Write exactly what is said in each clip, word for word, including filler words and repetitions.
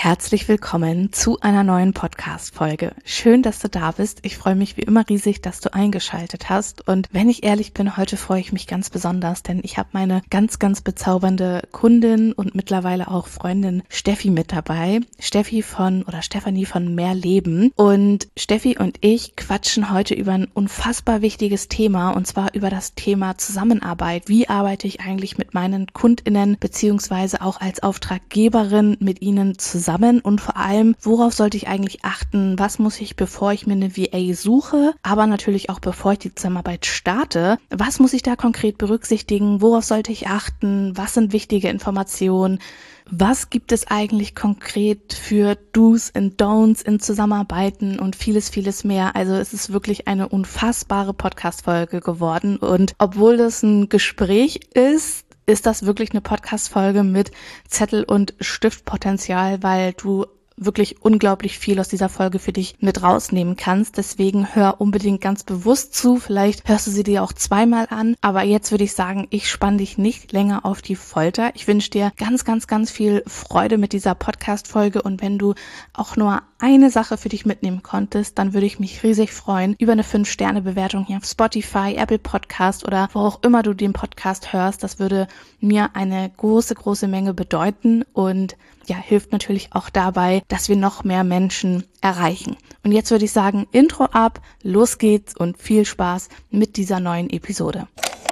Herzlich willkommen zu einer neuen Podcast-Folge. Schön, dass du da bist. Ich freue mich wie immer riesig, dass du eingeschaltet hast. Und wenn ich ehrlich bin, heute freue ich mich ganz besonders, denn ich habe meine ganz, ganz bezaubernde Kundin und mittlerweile auch Freundin Steffi mit dabei. Steffi von oder Stefanie von Mehr Leben. Und Steffi und ich quatschen heute über ein unfassbar wichtiges Thema, und zwar über das Thema Zusammenarbeit. Wie arbeite ich eigentlich mit meinen KundInnen beziehungsweise auch als Auftraggeberin mit ihnen zusammen? Und vor allem, worauf sollte ich eigentlich achten? Was muss ich, bevor ich mir eine V A suche, aber natürlich auch bevor ich die Zusammenarbeit starte? Was muss ich da konkret berücksichtigen? Worauf sollte ich achten? Was sind wichtige Informationen? Was gibt es eigentlich konkret für Do's and Don'ts in Zusammenarbeiten und vieles, vieles mehr? Also es ist wirklich eine unfassbare Podcast-Folge geworden. Und obwohl das ein Gespräch ist, ist das wirklich eine Podcast-Folge mit Zettel- und Stiftpotenzial, weil du wirklich unglaublich viel aus dieser Folge für dich mit rausnehmen kannst. Deswegen hör unbedingt ganz bewusst zu. Vielleicht hörst du sie dir auch zweimal an. Aber jetzt würde ich sagen, ich spanne dich nicht länger auf die Folter. Ich wünsche dir ganz, ganz, ganz viel Freude mit dieser Podcast-Folge. Und wenn du auch nur eine Sache für dich mitnehmen konntest, dann würde ich mich riesig freuen über eine fünf Sterne Bewertung hier auf Spotify, Apple Podcast oder wo auch immer du den Podcast hörst. Das würde mir eine große, große Menge bedeuten und ja, hilft natürlich auch dabei, dass wir noch mehr Menschen erreichen. Und jetzt würde ich sagen, Intro ab, los geht's und viel Spaß mit dieser neuen Episode.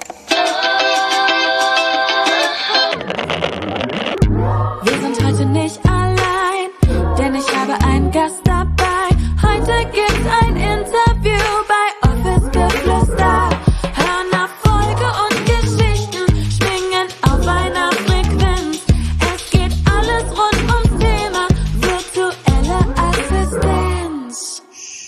Wir sind heute nicht allein, denn ich habe einen Gast dabei. Heute gibt's ein Interview bei Office Geflüster. Hören Erfolge und Geschichten, schwingen auf einer Frequenz. Es geht alles rund ums Thema virtuelle Assistenz.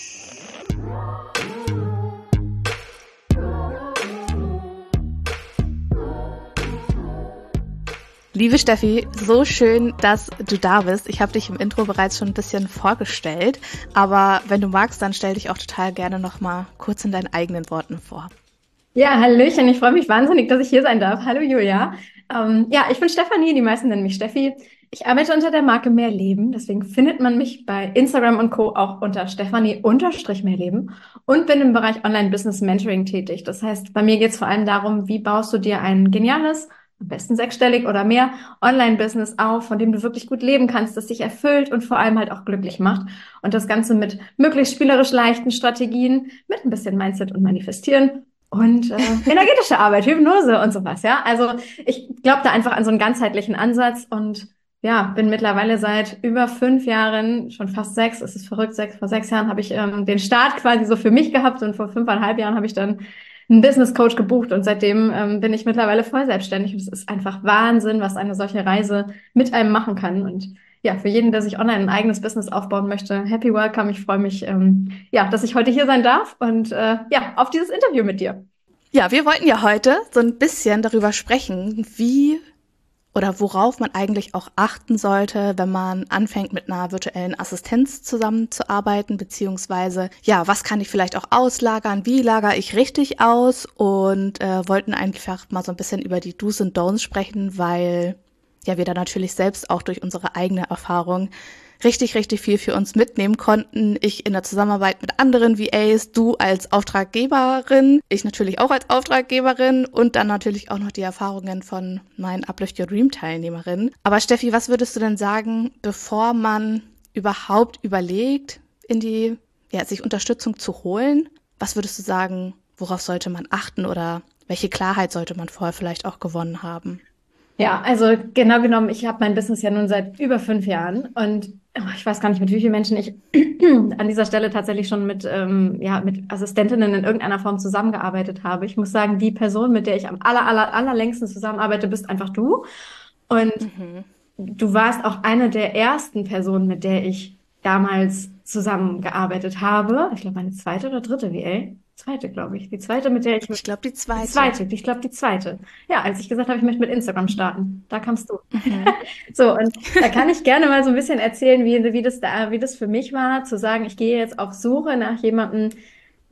Liebe Steffi, so schön, dass du da bist. Ich habe dich im Intro bereits schon ein bisschen vorgestellt, aber wenn du magst, dann stell dich auch total gerne noch mal kurz in deinen eigenen Worten vor. Ja, hallöchen, ich freue mich wahnsinnig, dass ich hier sein darf. Hallo Julia. Ähm, ja, ich bin Stefanie, die meisten nennen mich Steffi. Ich arbeite unter der Marke Mehr Leben, deswegen findet man mich bei Instagram und Co. auch unter Stefanie-Mehrleben und bin im Bereich Online-Business-Mentoring tätig. Das heißt, bei mir geht es vor allem darum, wie baust du dir ein geniales, am besten sechsstellig oder mehr, Online-Business auf, von dem du wirklich gut leben kannst, das dich erfüllt und vor allem halt auch glücklich macht. Und das Ganze mit möglichst spielerisch leichten Strategien, mit ein bisschen Mindset und Manifestieren und äh, energetische Arbeit, Hypnose und sowas, ja. Also ich glaube da einfach an so einen ganzheitlichen Ansatz und ja, bin mittlerweile seit über fünf Jahren, schon fast sechs, es ist verrückt, sechs, vor sechs Jahren habe ich ähm, den Start quasi so für mich gehabt und vor fünfeinhalb Jahren habe ich dann einen Business Coach gebucht und seitdem ähm, bin ich mittlerweile voll selbstständig und es ist einfach Wahnsinn, was eine solche Reise mit einem machen kann. Und ja, für jeden, der sich online ein eigenes Business aufbauen möchte, happy welcome. Ich freue mich, ähm, ja, dass ich heute hier sein darf und äh, ja, auf dieses Interview mit dir. Ja, wir wollten ja heute so ein bisschen darüber sprechen, wie oder worauf man eigentlich auch achten sollte, wenn man anfängt, mit einer virtuellen Assistenz zusammenzuarbeiten, beziehungsweise, ja, was kann ich vielleicht auch auslagern, wie lagere ich richtig aus und äh, wollten einfach mal so ein bisschen über die Do's und Don'ts sprechen, weil ja wir da natürlich selbst auch durch unsere eigene Erfahrung richtig, richtig viel für uns mitnehmen konnten. Ich in der Zusammenarbeit mit anderen V As, du als Auftraggeberin, ich natürlich auch als Auftraggeberin und dann natürlich auch noch die Erfahrungen von meinen Uplift Your Dream Teilnehmerinnen. Aber Steffi, was würdest du denn sagen, bevor man überhaupt überlegt, in die, ja, sich Unterstützung zu holen? Was würdest du sagen, worauf sollte man achten oder welche Klarheit sollte man vorher vielleicht auch gewonnen haben? Ja, also genau genommen, ich habe mein Business ja nun seit über fünf Jahren und oh, ich weiß gar nicht, mit wie vielen Menschen ich an dieser Stelle tatsächlich schon mit, ähm, ja, mit Assistentinnen in irgendeiner Form zusammengearbeitet habe. Ich muss sagen, die Person, mit der ich am aller, aller, allerlängsten zusammenarbeite, bist einfach du. Und Mhm. du warst auch eine der ersten Personen, mit der ich damals zusammengearbeitet habe. Ich glaube, meine zweite oder dritte V A. Zweite, glaube ich. Die zweite, mit der ich... Ich glaube, die zweite. Die zweite, ich glaube, die zweite. Ja, als ich gesagt habe, ich möchte mit Instagram starten, da kamst du. Mhm. So, und da kann ich gerne mal so ein bisschen erzählen, wie, wie das da, wie das für mich war, zu sagen, ich gehe jetzt auf Suche nach jemandem,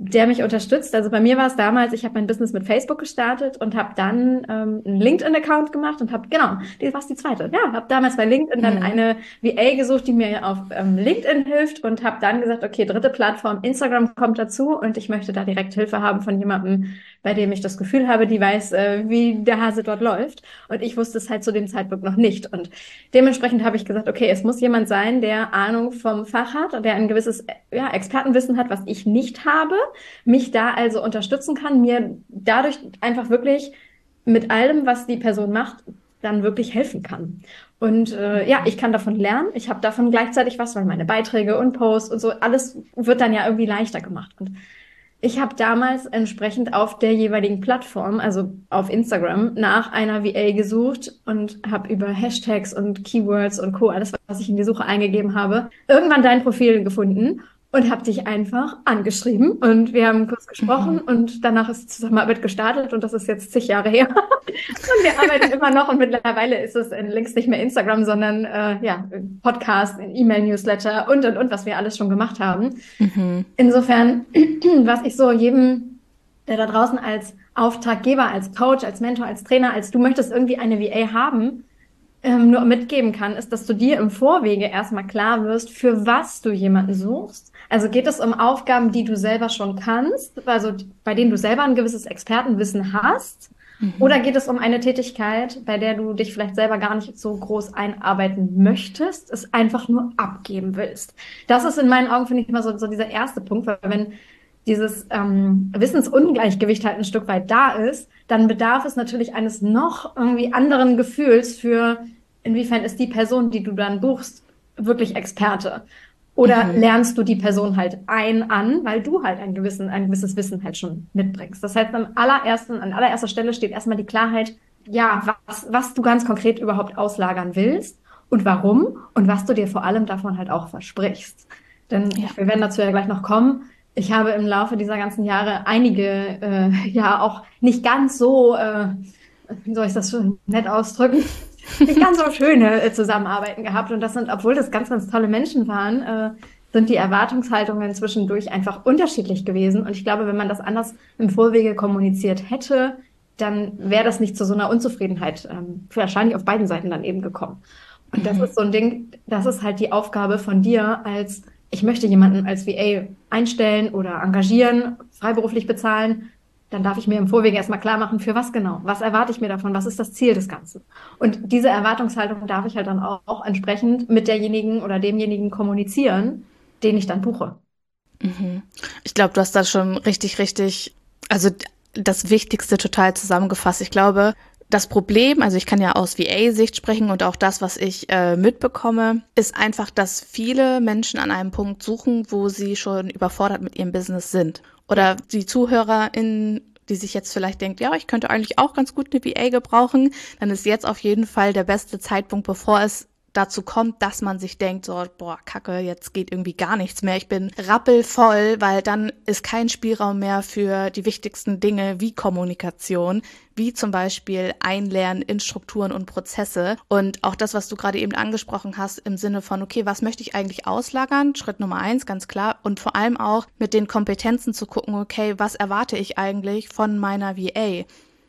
der mich unterstützt. Also bei mir war es damals, ich habe mein Business mit Facebook gestartet und habe dann ähm, einen LinkedIn-Account gemacht und habe, genau, die war die zweite. Ja, habe damals bei LinkedIn dann Mhm. eine V A gesucht, die mir auf ähm, LinkedIn hilft und habe dann gesagt, okay, dritte Plattform, Instagram kommt dazu und ich möchte da direkt Hilfe haben von jemandem, bei dem ich das Gefühl habe, die weiß, äh, wie der Hase dort läuft. Und ich wusste es halt zu dem Zeitpunkt noch nicht. Und dementsprechend habe ich gesagt, okay, es muss jemand sein, der Ahnung vom Fach hat, der ein gewisses ja, Expertenwissen hat, was ich nicht habe, mich da also unterstützen kann, mir dadurch einfach wirklich mit allem, was die Person macht, dann wirklich helfen kann. Und äh, ja, ich kann davon lernen. Ich habe davon gleichzeitig was, weil meine Beiträge und Posts und so, alles wird dann ja irgendwie leichter gemacht. Und ich habe damals entsprechend auf der jeweiligen Plattform, also auf Instagram, nach einer V A gesucht und habe über Hashtags und Keywords und Co., alles, was ich in die Suche eingegeben habe, irgendwann dein Profil gefunden und habe dich einfach angeschrieben. Und wir haben kurz gesprochen Mhm. und danach ist die Zusammenarbeit gestartet und das ist jetzt zig Jahre her. Und wir arbeiten immer noch und mittlerweile ist es längst nicht mehr Instagram, sondern äh, ja, Podcast, E-Mail-Newsletter und, und, und, was wir alles schon gemacht haben. Mhm. Insofern, was ich so jedem, der da draußen als Auftraggeber, als Coach, als Mentor, als Trainer, als du möchtest irgendwie eine V A haben, ähm, nur mitgeben kann, ist, dass du dir im Vorwege erstmal klar wirst, für was du jemanden suchst. Also geht es um Aufgaben, die du selber schon kannst, also bei denen du selber ein gewisses Expertenwissen hast, Mhm. oder geht es um eine Tätigkeit, bei der du dich vielleicht selber gar nicht so groß einarbeiten möchtest, es einfach nur abgeben willst. Das ist in meinen Augen, finde ich, immer so, so dieser erste Punkt, weil wenn dieses ähm, Wissensungleichgewicht halt ein Stück weit da ist, dann bedarf es natürlich eines noch irgendwie anderen Gefühls für, inwiefern ist die Person, die du dann buchst, wirklich Experte. Oder Mhm. lernst du die Person halt ein an, weil du halt ein gewissen, ein gewisses Wissen halt schon mitbringst. Das heißt, am allerersten, an allererster Stelle steht erstmal die Klarheit, ja, was, was du ganz konkret überhaupt auslagern willst und warum und was du dir vor allem davon halt auch versprichst. Denn Ja. wir werden dazu ja gleich noch kommen. Ich habe im Laufe dieser ganzen Jahre einige, äh, ja, auch nicht ganz so, äh, wie soll ich das so nett ausdrücken, nicht ganz so schöne äh, Zusammenarbeiten gehabt. Und das sind, obwohl das ganz, ganz tolle Menschen waren, äh, sind die Erwartungshaltungen zwischendurch einfach unterschiedlich gewesen. Und ich glaube, wenn man das anders im Vorwege kommuniziert hätte, dann wäre das nicht zu so einer Unzufriedenheit ähm, wahrscheinlich auf beiden Seiten dann eben gekommen. Und das Mhm. ist so ein Ding, das ist halt die Aufgabe von dir als, ich möchte jemanden als V A einstellen oder engagieren, freiberuflich bezahlen, dann darf ich mir im Vorwege erstmal klar machen, für was genau, was erwarte ich mir davon, was ist das Ziel des Ganzen. Und diese Erwartungshaltung darf ich halt dann auch, auch entsprechend mit derjenigen oder demjenigen kommunizieren, den ich dann buche. Mhm. Ich glaube, du hast da schon richtig, richtig, also d- das Wichtigste total zusammengefasst. Ich glaube, das Problem, also ich kann ja aus V A-Sicht sprechen und auch das, was ich äh, mitbekomme, ist einfach, dass viele Menschen an einem Punkt suchen, wo sie schon überfordert mit ihrem Business sind. Oder die ZuhörerInnen, die sich jetzt vielleicht denkt, ja, ich könnte eigentlich auch ganz gut eine V A gebrauchen, dann ist jetzt auf jeden Fall der beste Zeitpunkt, bevor es dazu kommt, dass man sich denkt, so, boah, Kacke, jetzt geht irgendwie gar nichts mehr. Ich bin rappelvoll, weil dann ist kein Spielraum mehr für die wichtigsten Dinge wie Kommunikation, wie zum Beispiel Einlernen in Strukturen und Prozesse. Und auch das, was du gerade eben angesprochen hast, im Sinne von, okay, was möchte ich eigentlich auslagern? Schritt Nummer eins, ganz klar. Und vor allem auch mit den Kompetenzen zu gucken, okay, was erwarte ich eigentlich von meiner V A?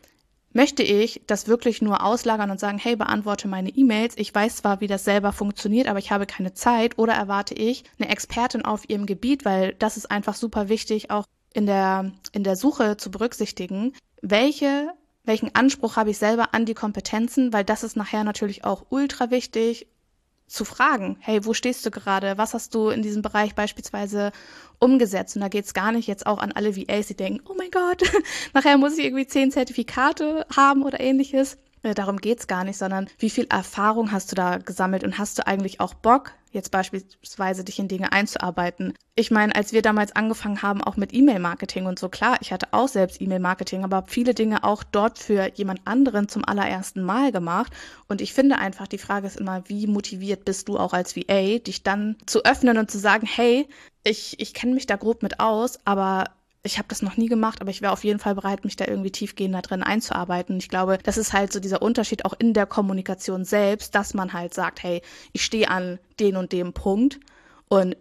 Möchte ich das wirklich nur auslagern und sagen, hey, beantworte meine E-Mails, ich weiß zwar, wie das selber funktioniert, aber ich habe keine Zeit, oder erwarte ich eine Expertin auf ihrem Gebiet, weil das ist einfach super wichtig, auch in der, in der Suche zu berücksichtigen, welche, welchen Anspruch habe ich selber an die Kompetenzen, weil das ist nachher natürlich auch ultra wichtig, zu fragen, hey, wo stehst du gerade? Was hast du in diesem Bereich beispielsweise umgesetzt? Und da geht es gar nicht jetzt auch an alle V As, die denken, oh mein Gott, nachher muss ich irgendwie zehn Zertifikate haben oder ähnliches. Äh, darum geht's gar nicht, sondern wie viel Erfahrung hast du da gesammelt und hast du eigentlich auch Bock, jetzt beispielsweise dich in Dinge einzuarbeiten? Ich meine, als wir damals angefangen haben, auch mit E-Mail-Marketing und so, klar, ich hatte auch selbst E-Mail-Marketing, aber habe viele Dinge auch dort für jemand anderen zum allerersten Mal gemacht. Und ich finde einfach, die Frage ist immer, wie motiviert bist du auch als V A, dich dann zu öffnen und zu sagen, hey, ich, ich kenne mich da grob mit aus, aber ich habe das noch nie gemacht, aber ich wäre auf jeden Fall bereit, mich da irgendwie tiefgehender drin einzuarbeiten. Ich glaube, das ist halt so dieser Unterschied auch in der Kommunikation selbst, dass man halt sagt, hey, ich stehe an den und dem Punkt und das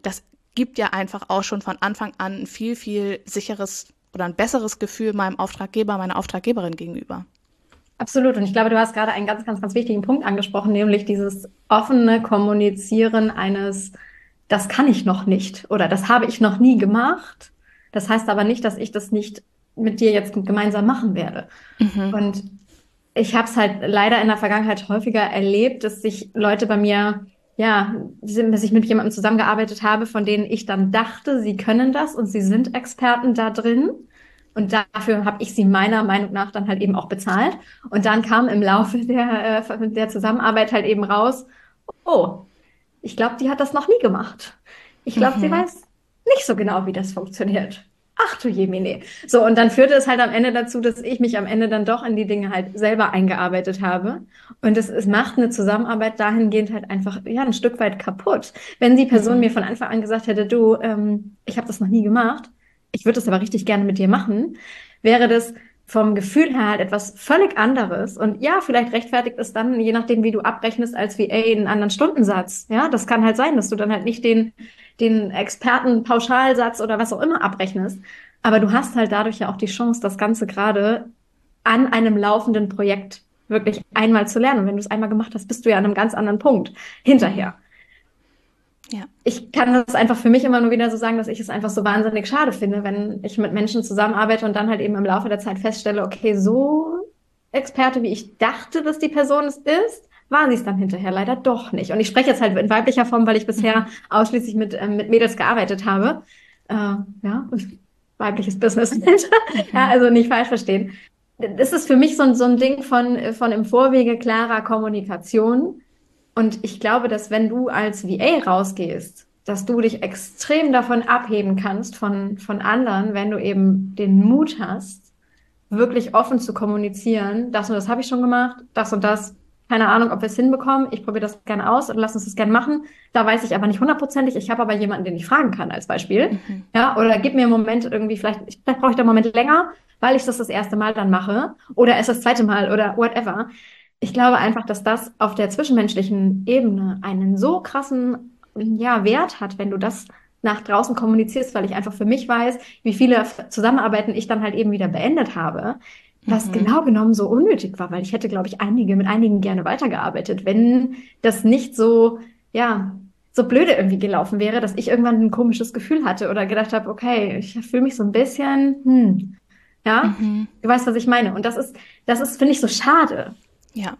gibt ja einfach auch schon von Anfang an ein viel, viel sicheres oder ein besseres Gefühl meinem Auftraggeber, meiner Auftraggeberin gegenüber. Absolut. Und ich glaube, du hast gerade einen ganz, ganz, ganz wichtigen Punkt angesprochen, nämlich dieses offene Kommunizieren eines, das kann ich noch nicht oder das habe ich noch nie gemacht. Das heißt aber nicht, dass ich das nicht mit dir jetzt gemeinsam machen werde. Mhm. Und ich habe es halt leider in der Vergangenheit häufiger erlebt, dass sich Leute bei mir, ja, dass ich mit jemandem zusammengearbeitet habe, von denen ich dann dachte, sie können das und sie sind Experten da drin. Und dafür habe ich sie meiner Meinung nach dann halt eben auch bezahlt. Und dann kam im Laufe der, äh, der Zusammenarbeit halt eben raus, oh, ich glaube, die hat das noch nie gemacht. Ich glaube, mhm. sie weiß nicht so genau, wie das funktioniert. Ach du Jemine. So, und dann führte es halt am Ende dazu, dass ich mich am Ende dann doch in die Dinge halt selber eingearbeitet habe. Und es, es macht eine Zusammenarbeit dahingehend halt einfach, ja, ein Stück weit kaputt. Wenn die Person mhm. mir von Anfang an gesagt hätte, du, ähm, ich habe das noch nie gemacht, ich würde das aber richtig gerne mit dir machen, wäre das vom Gefühl her halt etwas völlig anderes. Und ja, vielleicht rechtfertigt es dann, je nachdem, wie du abrechnest, als V A einen anderen Stundensatz. Ja, das kann halt sein, dass du dann halt nicht den, den Experten-Pauschalsatz oder was auch immer abrechnest. Aber du hast halt dadurch ja auch die Chance, das Ganze gerade an einem laufenden Projekt wirklich einmal zu lernen. Und wenn du es einmal gemacht hast, bist du ja an einem ganz anderen Punkt hinterher. Ja. Ich kann das einfach für mich immer nur wieder so sagen, dass ich es einfach so wahnsinnig schade finde, wenn ich mit Menschen zusammenarbeite und dann halt eben im Laufe der Zeit feststelle, okay, so Experte, wie ich dachte, dass die Person es ist, war sie es dann hinterher leider doch nicht. Und ich spreche jetzt halt in weiblicher Form, weil ich bisher ausschließlich mit, ähm, mit Mädels gearbeitet habe. Äh, ja, weibliches Business. Ja, also nicht falsch verstehen. Das ist für mich so ein, so ein Ding von, von im Vorwege klarer Kommunikation. Und ich glaube, dass wenn du als V A rausgehst, dass du dich extrem davon abheben kannst von, von anderen, wenn du eben den Mut hast, wirklich offen zu kommunizieren, das und das habe ich schon gemacht, das und das, keine Ahnung, ob wir es hinbekommen, ich probiere das gerne aus und lass uns das gerne machen. Da weiß ich aber nicht hundertprozentig, ich habe aber jemanden, den ich fragen kann als Beispiel. Mhm. Ja, oder gib mir einen Moment irgendwie, vielleicht, vielleicht brauche ich da einen Moment länger, weil ich das das erste Mal dann mache oder erst das zweite Mal oder whatever. Ich glaube einfach, dass das auf der zwischenmenschlichen Ebene einen so krassen, ja, Wert hat, wenn du das nach draußen kommunizierst, weil ich einfach für mich weiß, wie viele Zusammenarbeiten ich dann halt eben wieder beendet habe, was mhm. genau genommen so unnötig war, weil ich hätte, glaube ich, einige mit einigen gerne weitergearbeitet, wenn das nicht so, ja, so blöde irgendwie gelaufen wäre, dass ich irgendwann ein komisches Gefühl hatte oder gedacht habe, okay, ich fühle mich so ein bisschen, hm, ja, mhm. du weißt, was ich meine. Und das ist, das ist, finde ich, so schade. Ja,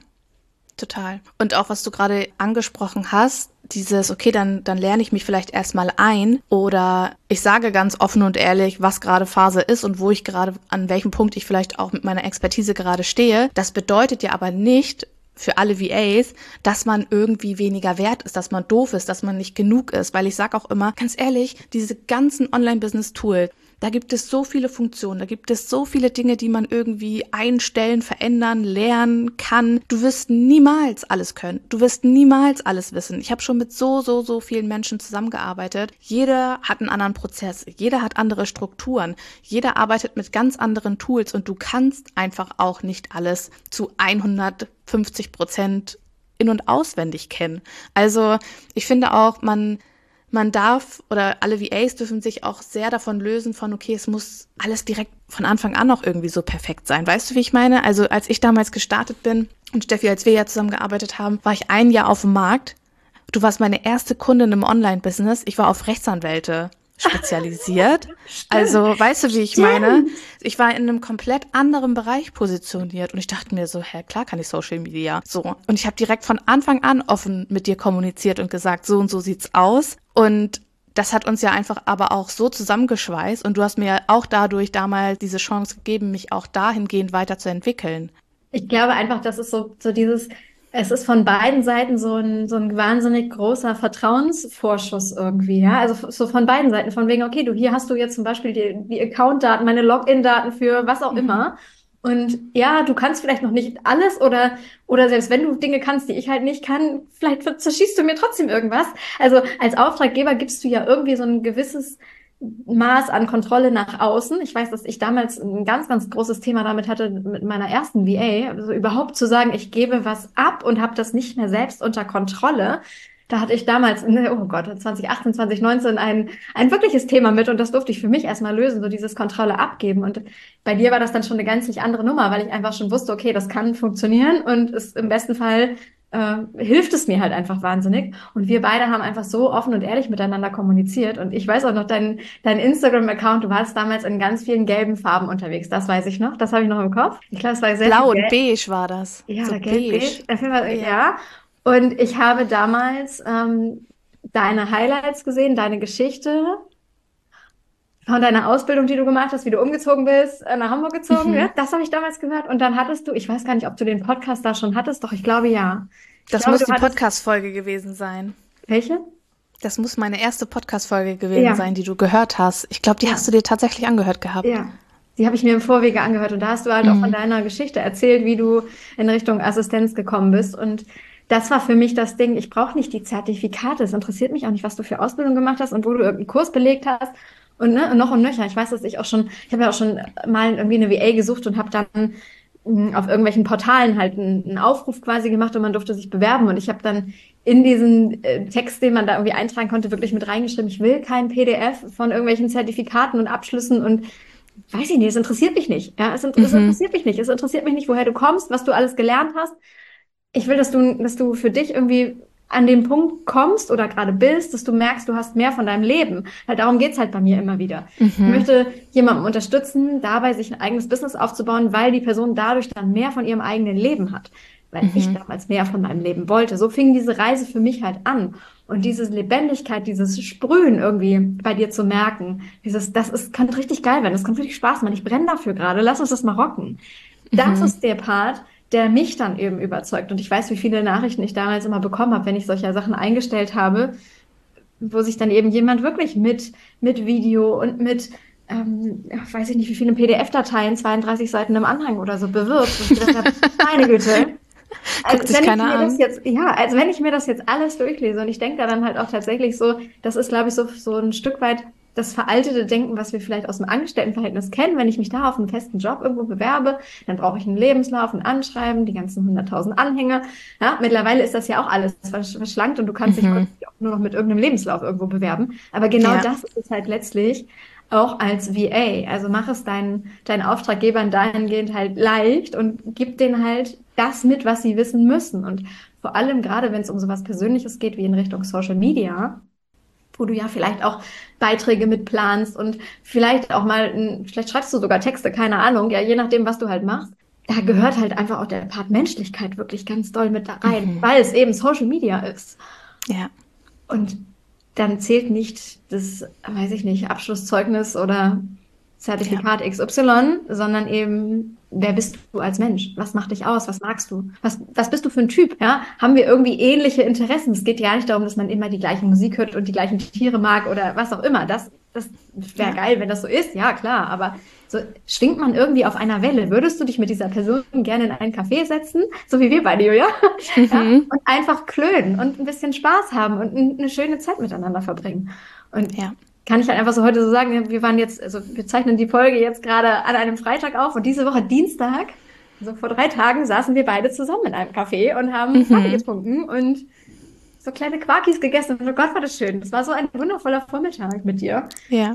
total. Und auch, was du gerade angesprochen hast, dieses, okay, dann, dann lerne ich mich vielleicht erstmal ein oder ich sage ganz offen und ehrlich, was gerade Phase ist und wo ich gerade, an welchem Punkt ich vielleicht auch mit meiner Expertise gerade stehe. Das bedeutet ja aber nicht für alle V As, dass man irgendwie weniger wert ist, dass man doof ist, dass man nicht genug ist, weil ich sage auch immer, ganz ehrlich, diese ganzen Online-Business-Tools, da gibt es so viele Funktionen, da gibt es so viele Dinge, die man irgendwie einstellen, verändern, lernen kann. Du wirst niemals alles können. Du wirst niemals alles wissen. Ich habe schon mit so, so, so vielen Menschen zusammengearbeitet. Jeder hat einen anderen Prozess. Jeder hat andere Strukturen. Jeder arbeitet mit ganz anderen Tools und du kannst einfach auch nicht alles zu hundertfünfzig Prozent in- und auswendig kennen. Also ich finde auch, man Man darf oder alle V As dürfen sich auch sehr davon lösen von, okay, es muss alles direkt von Anfang an noch irgendwie so perfekt sein. Weißt du, wie ich meine? Also als ich damals gestartet bin und Steffi, als wir ja zusammengearbeitet haben, war ich ein Jahr auf dem Markt. Du warst meine erste Kundin im Online-Business. Ich war auf Rechtsanwälte spezialisiert. Also, weißt du, wie ich Stimmt. meine? Ich war in einem komplett anderen Bereich positioniert und ich dachte mir so, hä, klar kann ich Social Media. So. Und ich habe direkt von Anfang an offen mit dir kommuniziert und gesagt, so und so sieht's aus. Und das hat uns ja einfach aber auch so zusammengeschweißt und du hast mir ja auch dadurch damals diese Chance gegeben, mich auch dahingehend weiterzuentwickeln. Ich glaube einfach, das ist so, so dieses, es ist von beiden Seiten so ein, so ein wahnsinnig großer Vertrauensvorschuss irgendwie, ja. Also so von beiden Seiten, von wegen, okay, du, hier hast du jetzt zum Beispiel die, die Account-Daten, meine Login-Daten für was auch mhm. immer. Und ja, du kannst vielleicht noch nicht alles oder, oder selbst wenn du Dinge kannst, die ich halt nicht kann, vielleicht zerschießt du mir trotzdem irgendwas. Also als Auftraggeber gibst du ja irgendwie so ein gewisses Maß an Kontrolle nach außen. Ich weiß, dass ich damals ein ganz, ganz großes Thema damit hatte mit meiner ersten V A, also überhaupt zu sagen, ich gebe was ab und habe das nicht mehr selbst unter Kontrolle. Da hatte ich damals, ne, oh Gott, zwanzig achtzehn, zwanzig neunzehn ein, ein wirkliches Thema mit und das durfte ich für mich erstmal lösen, so dieses Kontrolle abgeben. Und bei dir war das dann schon eine gänzlich andere Nummer, weil ich einfach schon wusste, okay, das kann funktionieren und es im besten Fall äh, hilft es mir halt einfach wahnsinnig. Und wir beide haben einfach so offen und ehrlich miteinander kommuniziert. Und ich weiß auch noch, dein, dein Instagram-Account, du warst damals in ganz vielen gelben Farben unterwegs. Das weiß ich noch. Das habe ich noch im Kopf. Ich glaube, es war sehr Blau viel und gelb. beige war das. Ja, So oder gelb, beige. beige. Auf jeden Fall, Ja. ja. Und ich habe damals ähm, deine Highlights gesehen, deine Geschichte von deiner Ausbildung, die du gemacht hast, wie du umgezogen bist, äh, nach Hamburg gezogen. Mhm. Ja, das habe ich damals gehört. Und dann hattest du, ich weiß gar nicht, ob du den Podcast da schon hattest, doch ich glaube ja. Ich Das glaube, muss du die hattest, Podcast-Folge gewesen sein. welche? Das muss meine erste Podcast-Folge gewesen Ja. sein, die du gehört hast. Ich glaube, die Ja. hast du dir tatsächlich angehört gehabt. Ja, die habe ich mir im Vorwege angehört und da hast du halt auch von deiner Geschichte erzählt, wie du in Richtung Assistenz gekommen bist. Und das war für mich das Ding, ich brauche nicht die Zertifikate. Es interessiert mich auch nicht, was du für Ausbildung gemacht hast und wo du irgendeinen Kurs belegt hast. Und ne, noch und nöcher. Ich weiß, dass ich auch schon, ich habe ja auch schon mal irgendwie eine V A gesucht und habe dann mh, auf irgendwelchen Portalen halt einen, einen Aufruf quasi gemacht und man durfte sich bewerben. Und ich habe dann in diesen äh, Text, den man da irgendwie eintragen konnte, wirklich mit reingeschrieben, ich will kein P D F von irgendwelchen Zertifikaten und Abschlüssen und weiß ich nicht, es interessiert mich nicht. Ja, es, es interessiert mich nicht. Es interessiert mich nicht, woher du kommst, was du alles gelernt hast. Ich will, dass du, dass du für dich irgendwie an den Punkt kommst oder gerade bist, dass du merkst, du hast mehr von deinem Leben. Halt darum geht's halt bei mir immer wieder. Ich möchte jemanden unterstützen, dabei sich ein eigenes Business aufzubauen, weil die Person dadurch dann mehr von ihrem eigenen Leben hat. Weil ich damals mehr von meinem Leben wollte. So fing diese Reise für mich halt an. Und diese Lebendigkeit, dieses Sprühen irgendwie bei dir zu merken, dieses, das ist, kann richtig geil werden, das kann richtig Spaß machen. Ich brenne dafür gerade, lass uns das mal rocken. Das ist der Part, der mich dann eben überzeugt. Und ich weiß, wie viele Nachrichten ich damals immer bekommen habe, wenn ich solche Sachen eingestellt habe, wo sich dann eben jemand wirklich mit, mit Video und mit, ähm, ja, weiß ich nicht, wie viele P D F-Dateien, zweiunddreißig Seiten im Anhang oder so bewirbt. Und ich gedacht habe, meine Güte. Als sich wenn ich keiner mir an. das jetzt, ja, als wenn ich mir das jetzt alles durchlese. Und ich denke da dann halt auch tatsächlich so, das ist, glaube ich, so, so ein Stück weit das veraltete Denken, was wir vielleicht aus dem Angestelltenverhältnis kennen. Wenn ich mich da auf einen festen Job irgendwo bewerbe, dann brauche ich einen Lebenslauf, ein Anschreiben, die ganzen hunderttausend Anhänge. Ja, mittlerweile ist das ja auch alles verschlankt und du kannst dich auch nur noch mit irgendeinem Lebenslauf irgendwo bewerben. Aber genau Ja. das ist es halt letztlich auch als V A. Also mach es deinen, deinen Auftraggebern dahingehend halt leicht und gib denen halt das mit, was sie wissen müssen. Und vor allem gerade, wenn es um sowas Persönliches geht, wie in Richtung Social Media, wo du ja vielleicht auch Beiträge mitplanst und vielleicht auch mal, ein, vielleicht schreibst du sogar Texte, keine Ahnung, ja, je nachdem, was du halt machst. Da gehört halt einfach auch der Part Menschlichkeit wirklich ganz doll mit da rein, weil es eben Social Media ist. Ja. Und dann zählt nicht das, weiß ich nicht, Abschlusszeugnis oder Zertifikat X Y, sondern eben, wer bist du als Mensch? Was macht dich aus? Was magst du? Was, was bist du für ein Typ? Ja? Haben wir irgendwie ähnliche Interessen? Es geht ja nicht darum, dass man immer die gleiche Musik hört und die gleichen Tiere mag oder was auch immer. Das, das wäre Ja. geil, wenn das so ist. Ja, klar. Aber so schwingt man irgendwie auf einer Welle. Würdest du dich mit dieser Person gerne in einen Café setzen? So wie wir beide, Julia? Ja? Und einfach klönen und ein bisschen Spaß haben und ein- eine schöne Zeit miteinander verbringen. Und Ja. kann ich halt einfach so heute so sagen, wir waren jetzt, also wir zeichnen die Folge jetzt gerade an einem Freitag auf und diese Woche Dienstag, also vor drei Tagen, saßen wir beide zusammen in einem Café und haben Kaffee getrunken und so kleine Quakis gegessen. Und oh Gott, war das schön. Das war so ein wundervoller Vormittag mit dir. Ja.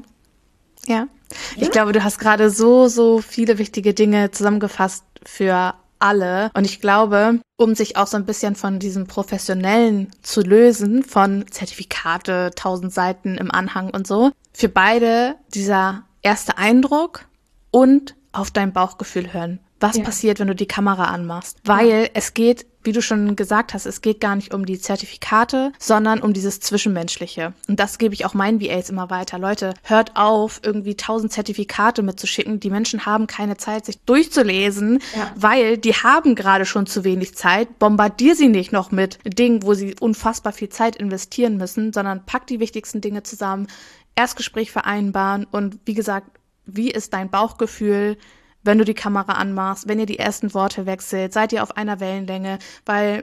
Ja. Ich Ja. glaube, du hast gerade so, so viele wichtige Dinge zusammengefasst für alle. Und ich glaube, um sich auch so ein bisschen von diesem Professionellen zu lösen, von Zertifikate, tausend Seiten im Anhang und so, für beide dieser erste Eindruck und auf dein Bauchgefühl hören. Was Ja. passiert, wenn du die Kamera anmachst? Weil es geht, wie du schon gesagt hast, es geht gar nicht um die Zertifikate, sondern um dieses Zwischenmenschliche. Und das gebe ich auch meinen V As immer weiter. Leute, hört auf, irgendwie tausend Zertifikate mitzuschicken. Die Menschen haben keine Zeit, sich durchzulesen, Ja. weil die haben gerade schon zu wenig Zeit. Bombardier sie nicht noch mit Dingen, wo sie unfassbar viel Zeit investieren müssen, sondern pack die wichtigsten Dinge zusammen, Erstgespräch vereinbaren und wie gesagt, wie ist dein Bauchgefühl, wenn du die Kamera anmachst, wenn ihr die ersten Worte wechselt, seid ihr auf einer Wellenlänge, weil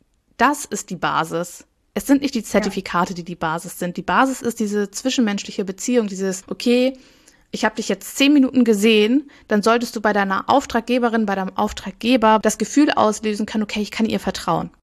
das ist die Basis. Es sind nicht die Zertifikate, die die Basis sind. Die Basis ist diese zwischenmenschliche Beziehung, dieses, okay, ich habe dich jetzt zehn Minuten gesehen, dann solltest du bei deiner Auftraggeberin, bei deinem Auftraggeber das Gefühl auslösen können, okay, ich kann ihr vertrauen.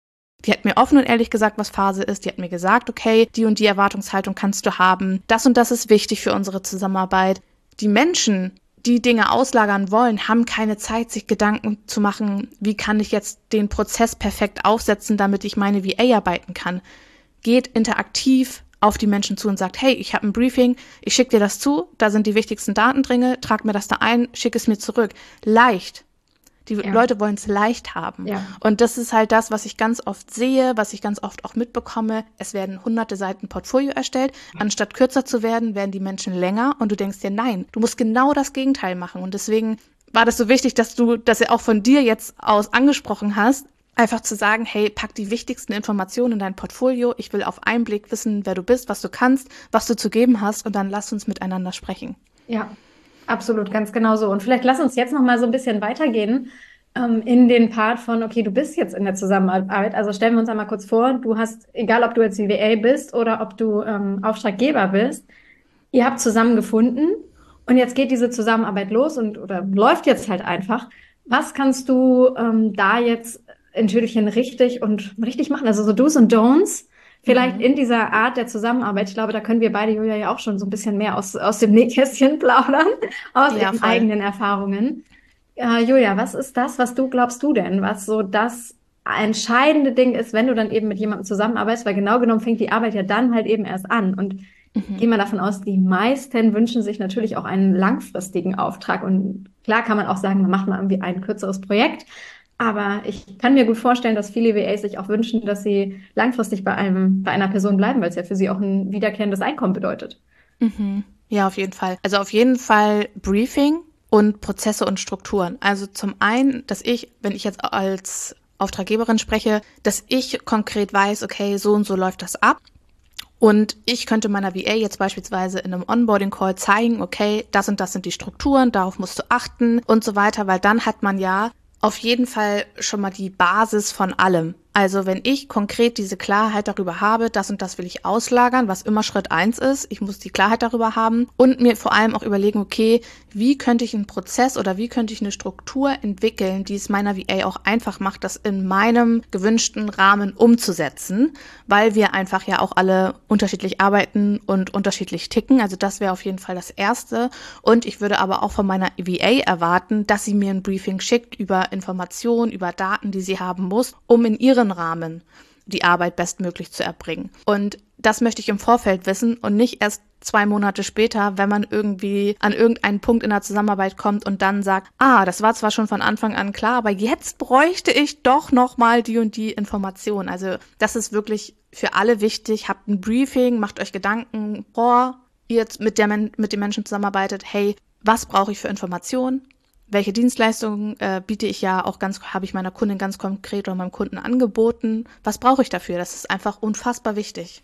Die hat mir offen und ehrlich gesagt, was Phase ist. Die hat mir gesagt, okay, die und die Erwartungshaltung kannst du haben. Das und das ist wichtig für unsere Zusammenarbeit. Die Menschen, die Dinge auslagern wollen, haben keine Zeit, sich Gedanken zu machen, wie kann ich jetzt den Prozess perfekt aufsetzen, damit ich meine V A arbeiten kann. Geht interaktiv auf die Menschen zu und sagt, hey, ich habe ein Briefing, ich schicke dir das zu, da sind die wichtigsten Daten drin, trag mir das da ein, schick es mir zurück. Leicht. Die ja. Leute wollen es leicht haben. Ja. Und das ist halt das, was ich ganz oft sehe, was ich ganz oft auch mitbekomme. Es werden hunderte Seiten Portfolio erstellt. Anstatt kürzer zu werden, werden die Menschen länger. Und du denkst dir, nein, du musst genau das Gegenteil machen. Und deswegen war das so wichtig, dass du das ja auch von dir jetzt aus angesprochen hast. Einfach zu sagen, hey, pack die wichtigsten Informationen in dein Portfolio. Ich will auf einen Blick wissen, wer du bist, was du kannst, was du zu geben hast. Und dann lass uns miteinander sprechen. Ja. Absolut, ganz genau so. Und vielleicht lass uns jetzt noch mal so ein bisschen weitergehen ähm, in den Part von, okay, du bist jetzt in der Zusammenarbeit. Also stellen wir uns einmal kurz vor, du hast, egal ob du jetzt V A bist oder ob du ähm, Auftraggeber bist, ihr habt zusammen gefunden und jetzt geht diese Zusammenarbeit los und oder läuft jetzt halt einfach. Was kannst du ähm, da jetzt in Tüdelchen richtig und richtig machen? Also so Do's und Don'ts. Vielleicht in dieser Art der Zusammenarbeit, ich glaube, da können wir beide, Julia, ja auch schon so ein bisschen mehr aus, aus dem Nähkästchen plaudern, aus ja, ihren voll. eigenen Erfahrungen. Äh, Julia, was ist das, was du glaubst du denn, was so das entscheidende Ding ist, wenn du dann eben mit jemandem zusammenarbeitest, weil genau genommen fängt die Arbeit ja dann halt eben erst an. Und mhm. gehen wir davon aus, die meisten wünschen sich natürlich auch einen langfristigen Auftrag. Und klar kann man auch sagen, man macht mal irgendwie ein kürzeres Projekt. Aber ich kann mir gut vorstellen, dass viele V As sich auch wünschen, dass sie langfristig bei einem, bei einer Person bleiben, weil es ja für sie auch ein wiederkehrendes Einkommen bedeutet. Mhm. Ja, auf jeden Fall. Also auf jeden Fall Briefing und Prozesse und Strukturen. Also zum einen, dass ich, wenn ich jetzt als Auftraggeberin spreche, dass ich konkret weiß, okay, so und so läuft das ab. Und ich könnte meiner V A jetzt beispielsweise in einem Onboarding-Call zeigen, okay, das und das sind die Strukturen, darauf musst du achten und so weiter, weil dann hat man ja auf jeden Fall schon mal die Basis von allem. Also wenn ich konkret diese Klarheit darüber habe, das und das will ich auslagern, was immer Schritt eins ist, ich muss die Klarheit darüber haben und mir vor allem auch überlegen, okay, wie könnte ich einen Prozess oder wie könnte ich eine Struktur entwickeln, die es meiner V A auch einfach macht, das in meinem gewünschten Rahmen umzusetzen, weil wir einfach ja auch alle unterschiedlich arbeiten und unterschiedlich ticken. Also das wäre auf jeden Fall das Erste. Und ich würde aber auch von meiner V A erwarten, dass sie mir ein Briefing schickt über Informationen, über Daten, die sie haben muss, um in ihren Rahmen die Arbeit bestmöglich zu erbringen. Und das möchte ich im Vorfeld wissen und nicht erst zwei Monate später, wenn man irgendwie an irgendeinen Punkt in der Zusammenarbeit kommt und dann sagt, ah, das war zwar schon von Anfang an klar, aber jetzt bräuchte ich doch nochmal die und die Information. Also das ist wirklich für alle wichtig. Habt ein Briefing, macht euch Gedanken, bevor ihr jetzt mit, der, mit den Menschen zusammenarbeitet, hey, was brauche ich für Informationen? Welche Dienstleistungen äh, biete ich ja auch ganz, habe ich meiner Kundin ganz konkret oder meinem Kunden angeboten? Was brauche ich dafür? Das ist einfach unfassbar wichtig.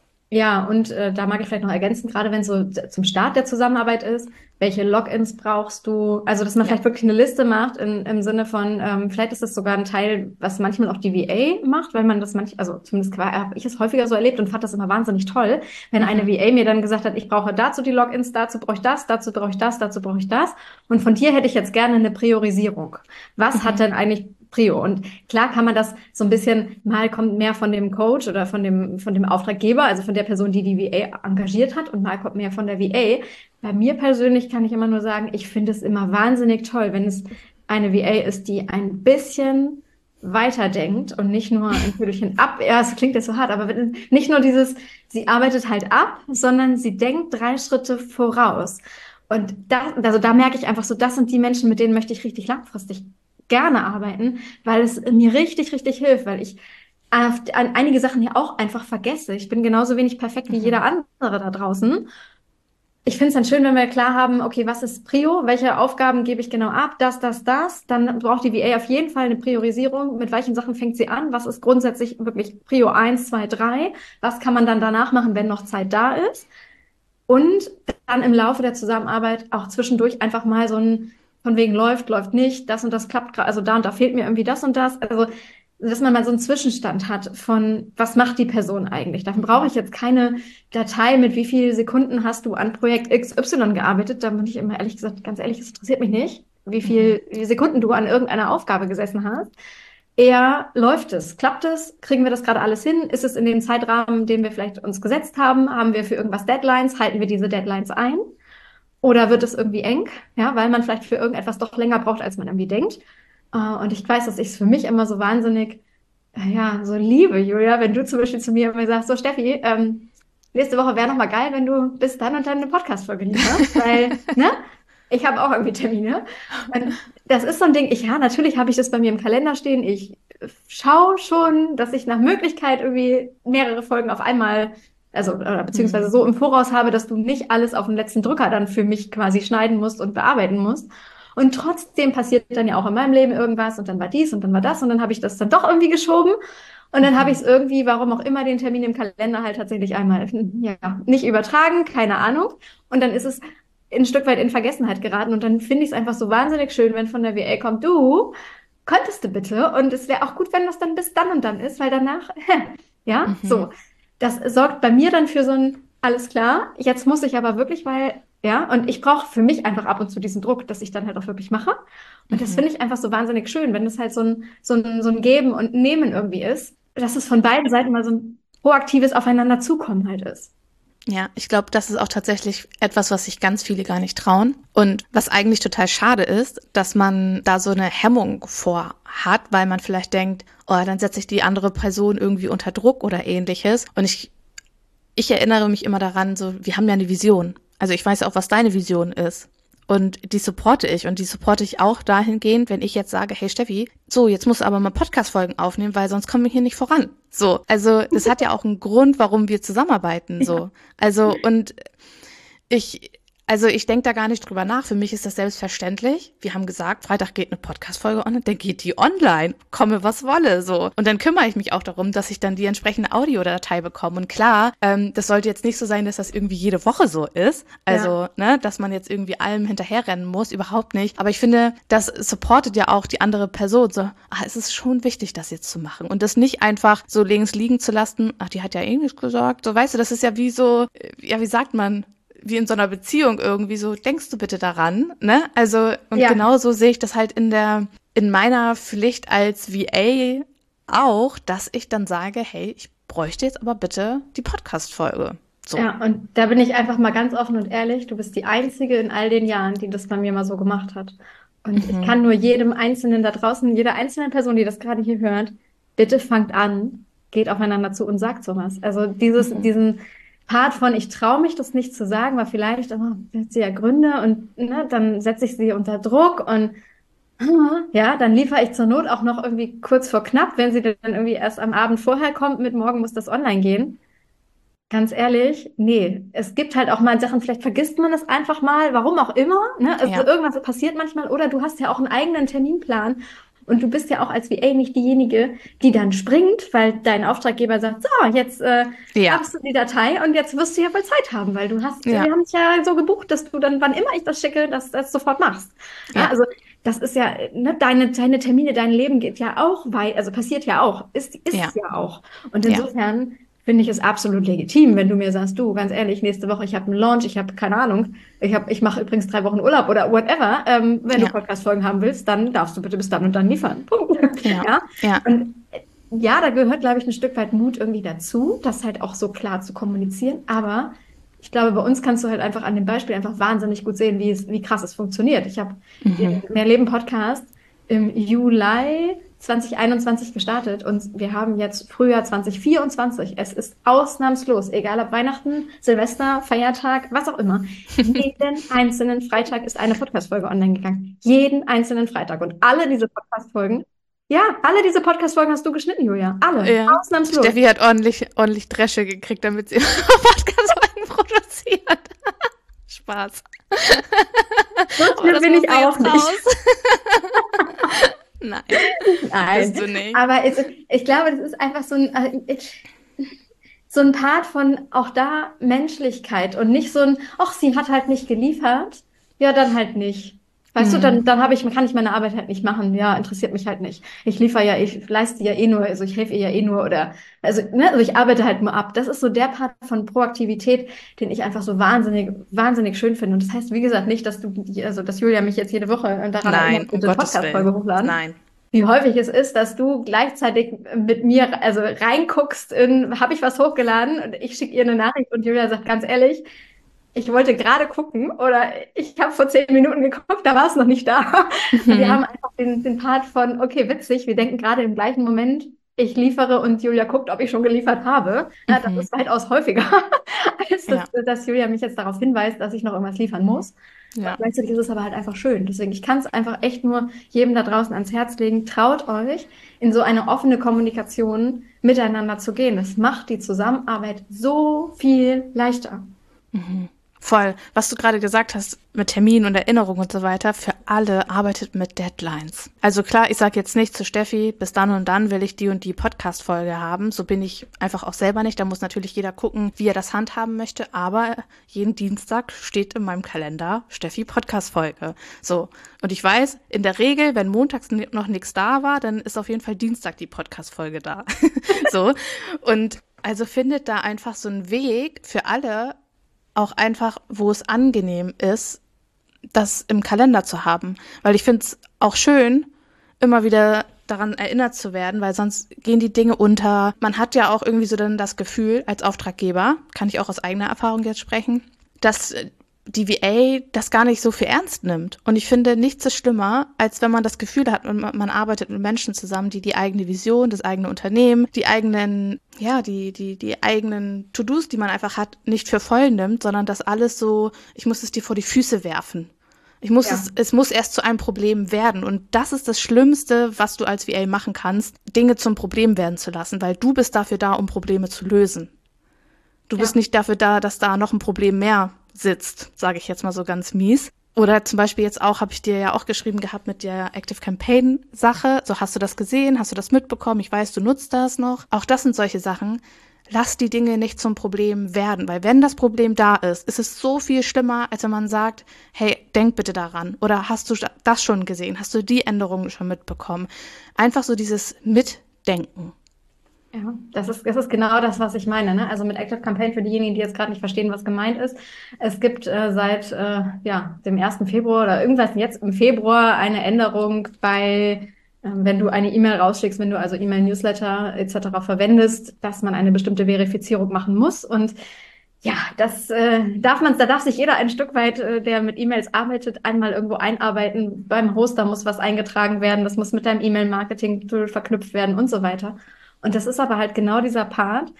Ja, und äh, da mag ich vielleicht noch ergänzen, gerade wenn es so zum Start der Zusammenarbeit ist, welche Logins brauchst du? Also, dass man ja. vielleicht wirklich eine Liste macht in, im Sinne von, ähm, vielleicht ist das sogar ein Teil, was manchmal auch die V A macht, weil man das manchmal, also zumindest habe ich es häufiger so erlebt und fand das immer wahnsinnig toll, wenn mhm. eine V A mir dann gesagt hat, ich brauche dazu die Logins, dazu brauche ich das, dazu brauche ich das, dazu brauche ich das. Und von dir hätte ich jetzt gerne eine Priorisierung. Was mhm. hat denn eigentlich Prio? Und klar kann man das so ein bisschen, mal kommt mehr von dem Coach oder von dem, von dem Auftraggeber, also von der Person, die die V A engagiert hat, und mal kommt mehr von der V A. Bei mir persönlich kann ich immer nur sagen, ich finde es immer wahnsinnig toll, wenn es eine V A ist, die ein bisschen weiterdenkt und nicht nur ein Viertelchen ab, ja, es klingt jetzt so hart, aber nicht nur dieses, sie arbeitet halt ab, sondern sie denkt drei Schritte voraus. Und da, also da merke ich einfach so, das sind die Menschen, mit denen möchte ich richtig langfristig gerne arbeiten, weil es mir richtig, richtig hilft, weil ich an einige Sachen hier auch einfach vergesse. Ich bin genauso wenig perfekt wie jeder andere da draußen. Ich finde es dann schön, wenn wir klar haben, okay, was ist Prio? Welche Aufgaben gebe ich genau ab? Das, das, das. Dann braucht die V A auf jeden Fall eine Priorisierung. Mit welchen Sachen fängt sie an? Was ist grundsätzlich wirklich Prio eins, zwei, drei? Was kann man dann danach machen, wenn noch Zeit da ist? Und dann im Laufe der Zusammenarbeit auch zwischendurch einfach mal so ein von wegen läuft, läuft nicht, das und das klappt gerade, also da und da fehlt mir irgendwie das und das. Also, dass man mal so einen Zwischenstand hat von, was macht die Person eigentlich? Dafür brauche ich jetzt keine Datei mit, wie viele Sekunden hast du an Projekt X Y gearbeitet. Da bin ich immer ehrlich gesagt, ganz ehrlich, es interessiert mich nicht, wie viel wie Sekunden du an irgendeiner Aufgabe gesessen hast. eher läuft es, klappt es, kriegen wir das gerade alles hin? Ist es in dem Zeitrahmen, den wir vielleicht uns gesetzt haben? Haben wir für irgendwas Deadlines? Halten wir diese Deadlines ein? Oder wird es irgendwie eng, ja, weil man vielleicht für irgendetwas doch länger braucht, als man irgendwie denkt? Äh, und ich weiß, dass ich es für mich immer so wahnsinnig, äh, ja, so liebe, Julia, wenn du zum Beispiel zu mir immer sagst, so Steffi, ähm, nächste Woche wäre noch mal geil, wenn du bis dann und dann eine Podcast-Folge lieferst, weil, ne? Ich habe auch irgendwie Termine. Und das ist so ein Ding, ich, ja, natürlich habe ich das bei mir im Kalender stehen. Ich schaue schon, dass ich nach Möglichkeit irgendwie mehrere Folgen auf einmal, also, oder beziehungsweise so im Voraus habe, dass du nicht alles auf den letzten Drücker dann für mich quasi schneiden musst und bearbeiten musst. Und trotzdem passiert dann ja auch in meinem Leben irgendwas und dann war dies und dann war das und dann habe ich das dann doch irgendwie geschoben. Und dann habe ich es irgendwie, warum auch immer, den Termin im Kalender halt tatsächlich einmal, ja, nicht übertragen, keine Ahnung. Und dann ist es ein Stück weit in Vergessenheit geraten. Und dann finde ich es einfach so wahnsinnig schön, wenn von der W A kommt, du, könntest du bitte? Und es wäre auch gut, wenn das dann bis dann und dann ist, weil danach, ja, Mhm. so. Das sorgt bei mir dann für so ein, alles klar, jetzt muss ich aber wirklich, weil, ja, und ich brauche für mich einfach ab und zu diesen Druck, dass ich dann halt auch wirklich mache. Und das Mhm. finde ich einfach so wahnsinnig schön, wenn das halt so ein, so ein, so ein Geben und Nehmen irgendwie ist, dass es von beiden Seiten mal so ein proaktives Aufeinander zukommen halt ist. Ja, ich glaube, das ist auch tatsächlich etwas, was sich ganz viele gar nicht trauen. Und was eigentlich total schade ist, dass man da so eine Hemmung vor hat, weil man vielleicht denkt, oh, dann setze ich die andere Person irgendwie unter Druck oder ähnliches. Und ich, ich erinnere mich immer daran, so, wir haben ja eine Vision. Also ich weiß auch, was deine Vision ist. Und die supporte ich. Und die supporte ich auch dahingehend, wenn ich jetzt sage, hey Steffi, so, jetzt musst du aber mal Podcast-Folgen aufnehmen, weil sonst kommen wir hier nicht voran. So, also das hat ja auch einen Grund, warum wir zusammenarbeiten. So, also und ich, also ich denke da gar nicht drüber nach. Für mich ist das selbstverständlich. Wir haben gesagt, Freitag geht eine Podcast-Folge online, dann geht die online, komme was wolle, so. Und dann kümmere ich mich auch darum, dass ich dann die entsprechende Audiodatei bekomme. Und klar, ähm, das sollte jetzt nicht so sein, dass das irgendwie jede Woche so ist. Also, ja. ne, dass man jetzt irgendwie allem hinterherrennen muss, überhaupt nicht. Aber ich finde, das supportet ja auch die andere Person. So, ach, es ist schon wichtig, das jetzt zu machen. Und das nicht einfach so links liegen zu lassen, ach, die hat ja eh nichts gesagt. So, weißt du, das ist ja wie so, ja, wie sagt man, wie in so einer Beziehung irgendwie so, denkst du bitte daran, ne? Also, und ja. genauso sehe ich das halt in der, in meiner Pflicht als V A auch, dass ich dann sage, hey, ich bräuchte jetzt aber bitte die Podcast-Folge. So. Ja, und da bin ich einfach mal ganz offen und ehrlich, du bist die Einzige in all den Jahren, die das bei mir mal so gemacht hat. Und mhm. ich kann nur jedem Einzelnen da draußen, jeder einzelnen Person, die das gerade hier hört, bitte fangt an, geht aufeinander zu und sagt sowas. Also dieses, mhm. diesen Part von, ich traue mich das nicht zu sagen, weil vielleicht, oh, hat sie ja Gründe und ne, dann setze ich sie unter Druck und ja, dann liefere ich zur Not auch noch irgendwie kurz vor knapp, wenn sie dann irgendwie erst am Abend vorher kommt, mit morgen muss das online gehen. Ganz ehrlich, nee, es gibt halt auch mal Sachen, vielleicht vergisst man es einfach mal, warum auch immer, ne? Also ja. irgendwas passiert manchmal oder du hast ja auch einen eigenen Terminplan. Und du bist ja auch als V A nicht diejenige, die dann springt, weil dein Auftraggeber sagt, so, jetzt äh, ja. hast du die Datei und jetzt wirst du ja wohl Zeit haben, weil du hast, ja. wir haben es ja so gebucht, dass du dann, wann immer ich das schicke, dass du das sofort machst. Ja. Ja, also das ist ja, ne, deine, deine Termine, dein Leben geht ja auch weit, also passiert ja auch, ist, ist ja. ja auch. Und insofern ja. finde ich es absolut legitim, wenn du mir sagst, du, ganz ehrlich, nächste Woche, ich habe einen Launch, ich habe keine Ahnung, ich habe, ich mache übrigens drei Wochen Urlaub oder whatever. Ähm, wenn ja. du Podcast-Folgen haben willst, dann darfst du bitte bis dann und dann liefern. Punkt. Ja. Ja? Ja. Und ja, da gehört, glaube ich, ein Stück weit Mut irgendwie dazu, das halt auch so klar zu kommunizieren. Aber ich glaube, bei uns kannst du halt einfach an dem Beispiel einfach wahnsinnig gut sehen, wie es, wie krass es funktioniert. Ich habe mhm. den Mehrleben-Podcast im Juli zwanzig einundzwanzig gestartet und wir haben jetzt Frühjahr zwanzig vierundzwanzig. Es ist ausnahmslos, egal ob Weihnachten, Silvester, Feiertag, was auch immer. Jeden einzelnen Freitag ist eine Podcast-Folge online gegangen. Jeden einzelnen Freitag. Und alle diese Podcast-Folgen, ja, alle diese Podcast-Folgen hast du geschnitten, Julia. Alle. Ja. Ausnahmslos. Steffi hat ordentlich, ordentlich Dresche gekriegt, damit sie Podcast-Folgen produziert. Spaß. So schlimm bin ich auch nicht. Nein, Nein. Bist du nicht. Aber es, ich glaube, das ist einfach so ein, so ein Part von auch da Menschlichkeit und nicht so ein, ach, sie hat halt nicht geliefert, ja, dann halt nicht. Weißt mhm. du, dann, dann habe ich, kann ich meine Arbeit halt nicht machen, ja, interessiert mich halt nicht. Ich liefere ja, ich leiste ja eh nur, also ich helfe ihr ja eh nur oder, also, ne, also ich arbeite halt nur ab. Das ist so der Part von Proaktivität, den ich einfach so wahnsinnig, wahnsinnig schön finde. Und das heißt, wie gesagt, nicht, dass du, also, dass Julia mich jetzt jede Woche daran erinnert, eine Podcast-Folge hochladen. Nein. wie häufig es ist, dass du gleichzeitig mit mir also reinguckst in, habe ich was hochgeladen und ich schicke ihr eine Nachricht und Julia sagt ganz ehrlich, ich wollte gerade gucken oder ich habe vor zehn Minuten geguckt, da war es noch nicht da. Und wir haben einfach den, den Part von, okay, witzig, wir denken gerade im gleichen Moment, ich liefere und Julia guckt, ob ich schon geliefert habe. Ja, das Mhm. ist weitaus häufiger, als Ja. dass, dass Julia mich jetzt darauf hinweist, dass ich noch irgendwas liefern muss. Ja. Und gleichzeitig ist es aber halt einfach schön. Deswegen, ich kann es einfach echt nur jedem da draußen ans Herz legen. Traut euch, in so eine offene Kommunikation miteinander zu gehen. Das macht die Zusammenarbeit so viel leichter. Mhm. Voll. Was du gerade gesagt hast mit Terminen und Erinnerungen und so weiter, für alle arbeitet mit Deadlines. Also klar, ich sage jetzt nicht zu Steffi, bis dann und dann will ich die und die Podcast-Folge haben. So bin ich einfach auch selber nicht. Da muss natürlich jeder gucken, wie er das handhaben möchte. Aber jeden Dienstag steht in meinem Kalender Steffi Podcast-Folge. So. Und ich weiß, in der Regel, wenn montags noch nichts da war, dann ist auf jeden Fall Dienstag die Podcast-Folge da. So. Und also findet da einfach so einen Weg für alle, auch einfach, wo es angenehm ist, das im Kalender zu haben. Weil ich finde es auch schön, immer wieder daran erinnert zu werden, weil sonst gehen die Dinge unter. Man hat ja auch irgendwie so dann das Gefühl, als Auftraggeber, kann ich auch aus eigener Erfahrung jetzt sprechen, dass die V A das gar nicht so viel ernst nimmt. Und ich finde, nichts ist schlimmer, als wenn man das Gefühl hat, man, man arbeitet mit Menschen zusammen, die die eigene Vision, das eigene Unternehmen, die eigenen, ja, die, die, die eigenen To-Dos, die man einfach hat, nicht für voll nimmt, sondern das alles so, ich muss es dir vor die Füße werfen. Ich muss Ja. es, es muss erst zu einem Problem werden. Und das ist das Schlimmste, was du als V A machen kannst, Dinge zum Problem werden zu lassen, weil du bist dafür da, um Probleme zu lösen. Du Ja. bist nicht dafür da, dass da noch ein Problem mehr sitzt, sage ich jetzt mal so ganz mies. Oder zum Beispiel jetzt auch, habe ich dir ja auch geschrieben gehabt mit der Active Campaign Sache. So, hast du das gesehen? Hast du das mitbekommen? Ich weiß, du nutzt das noch. Auch das sind solche Sachen. Lass die Dinge nicht zum Problem werden, weil wenn das Problem da ist, ist es so viel schlimmer, als wenn man sagt, hey, denk bitte daran. Oder hast du das schon gesehen? Hast du die Änderungen schon mitbekommen? Einfach so dieses Mitdenken. Ja, das ist, das ist genau das, was ich meine, ne? Also mit Active Campaign für diejenigen, die jetzt gerade nicht verstehen, was gemeint ist. Es gibt äh, seit äh, ja, dem ersten Februar oder irgendwas jetzt im Februar eine Änderung bei, äh, wenn du eine E-Mail rausschickst, wenn du also E-Mail-Newsletter et cetera verwendest, dass man eine bestimmte Verifizierung machen muss. Und ja, das äh, darf man, da darf sich jeder ein Stück weit, äh, der mit E-Mails arbeitet, einmal irgendwo einarbeiten. Beim Hoster muss was eingetragen werden, das muss mit deinem E-Mail-Marketing-Tool verknüpft werden und so weiter. Und das ist aber halt genau dieser Part.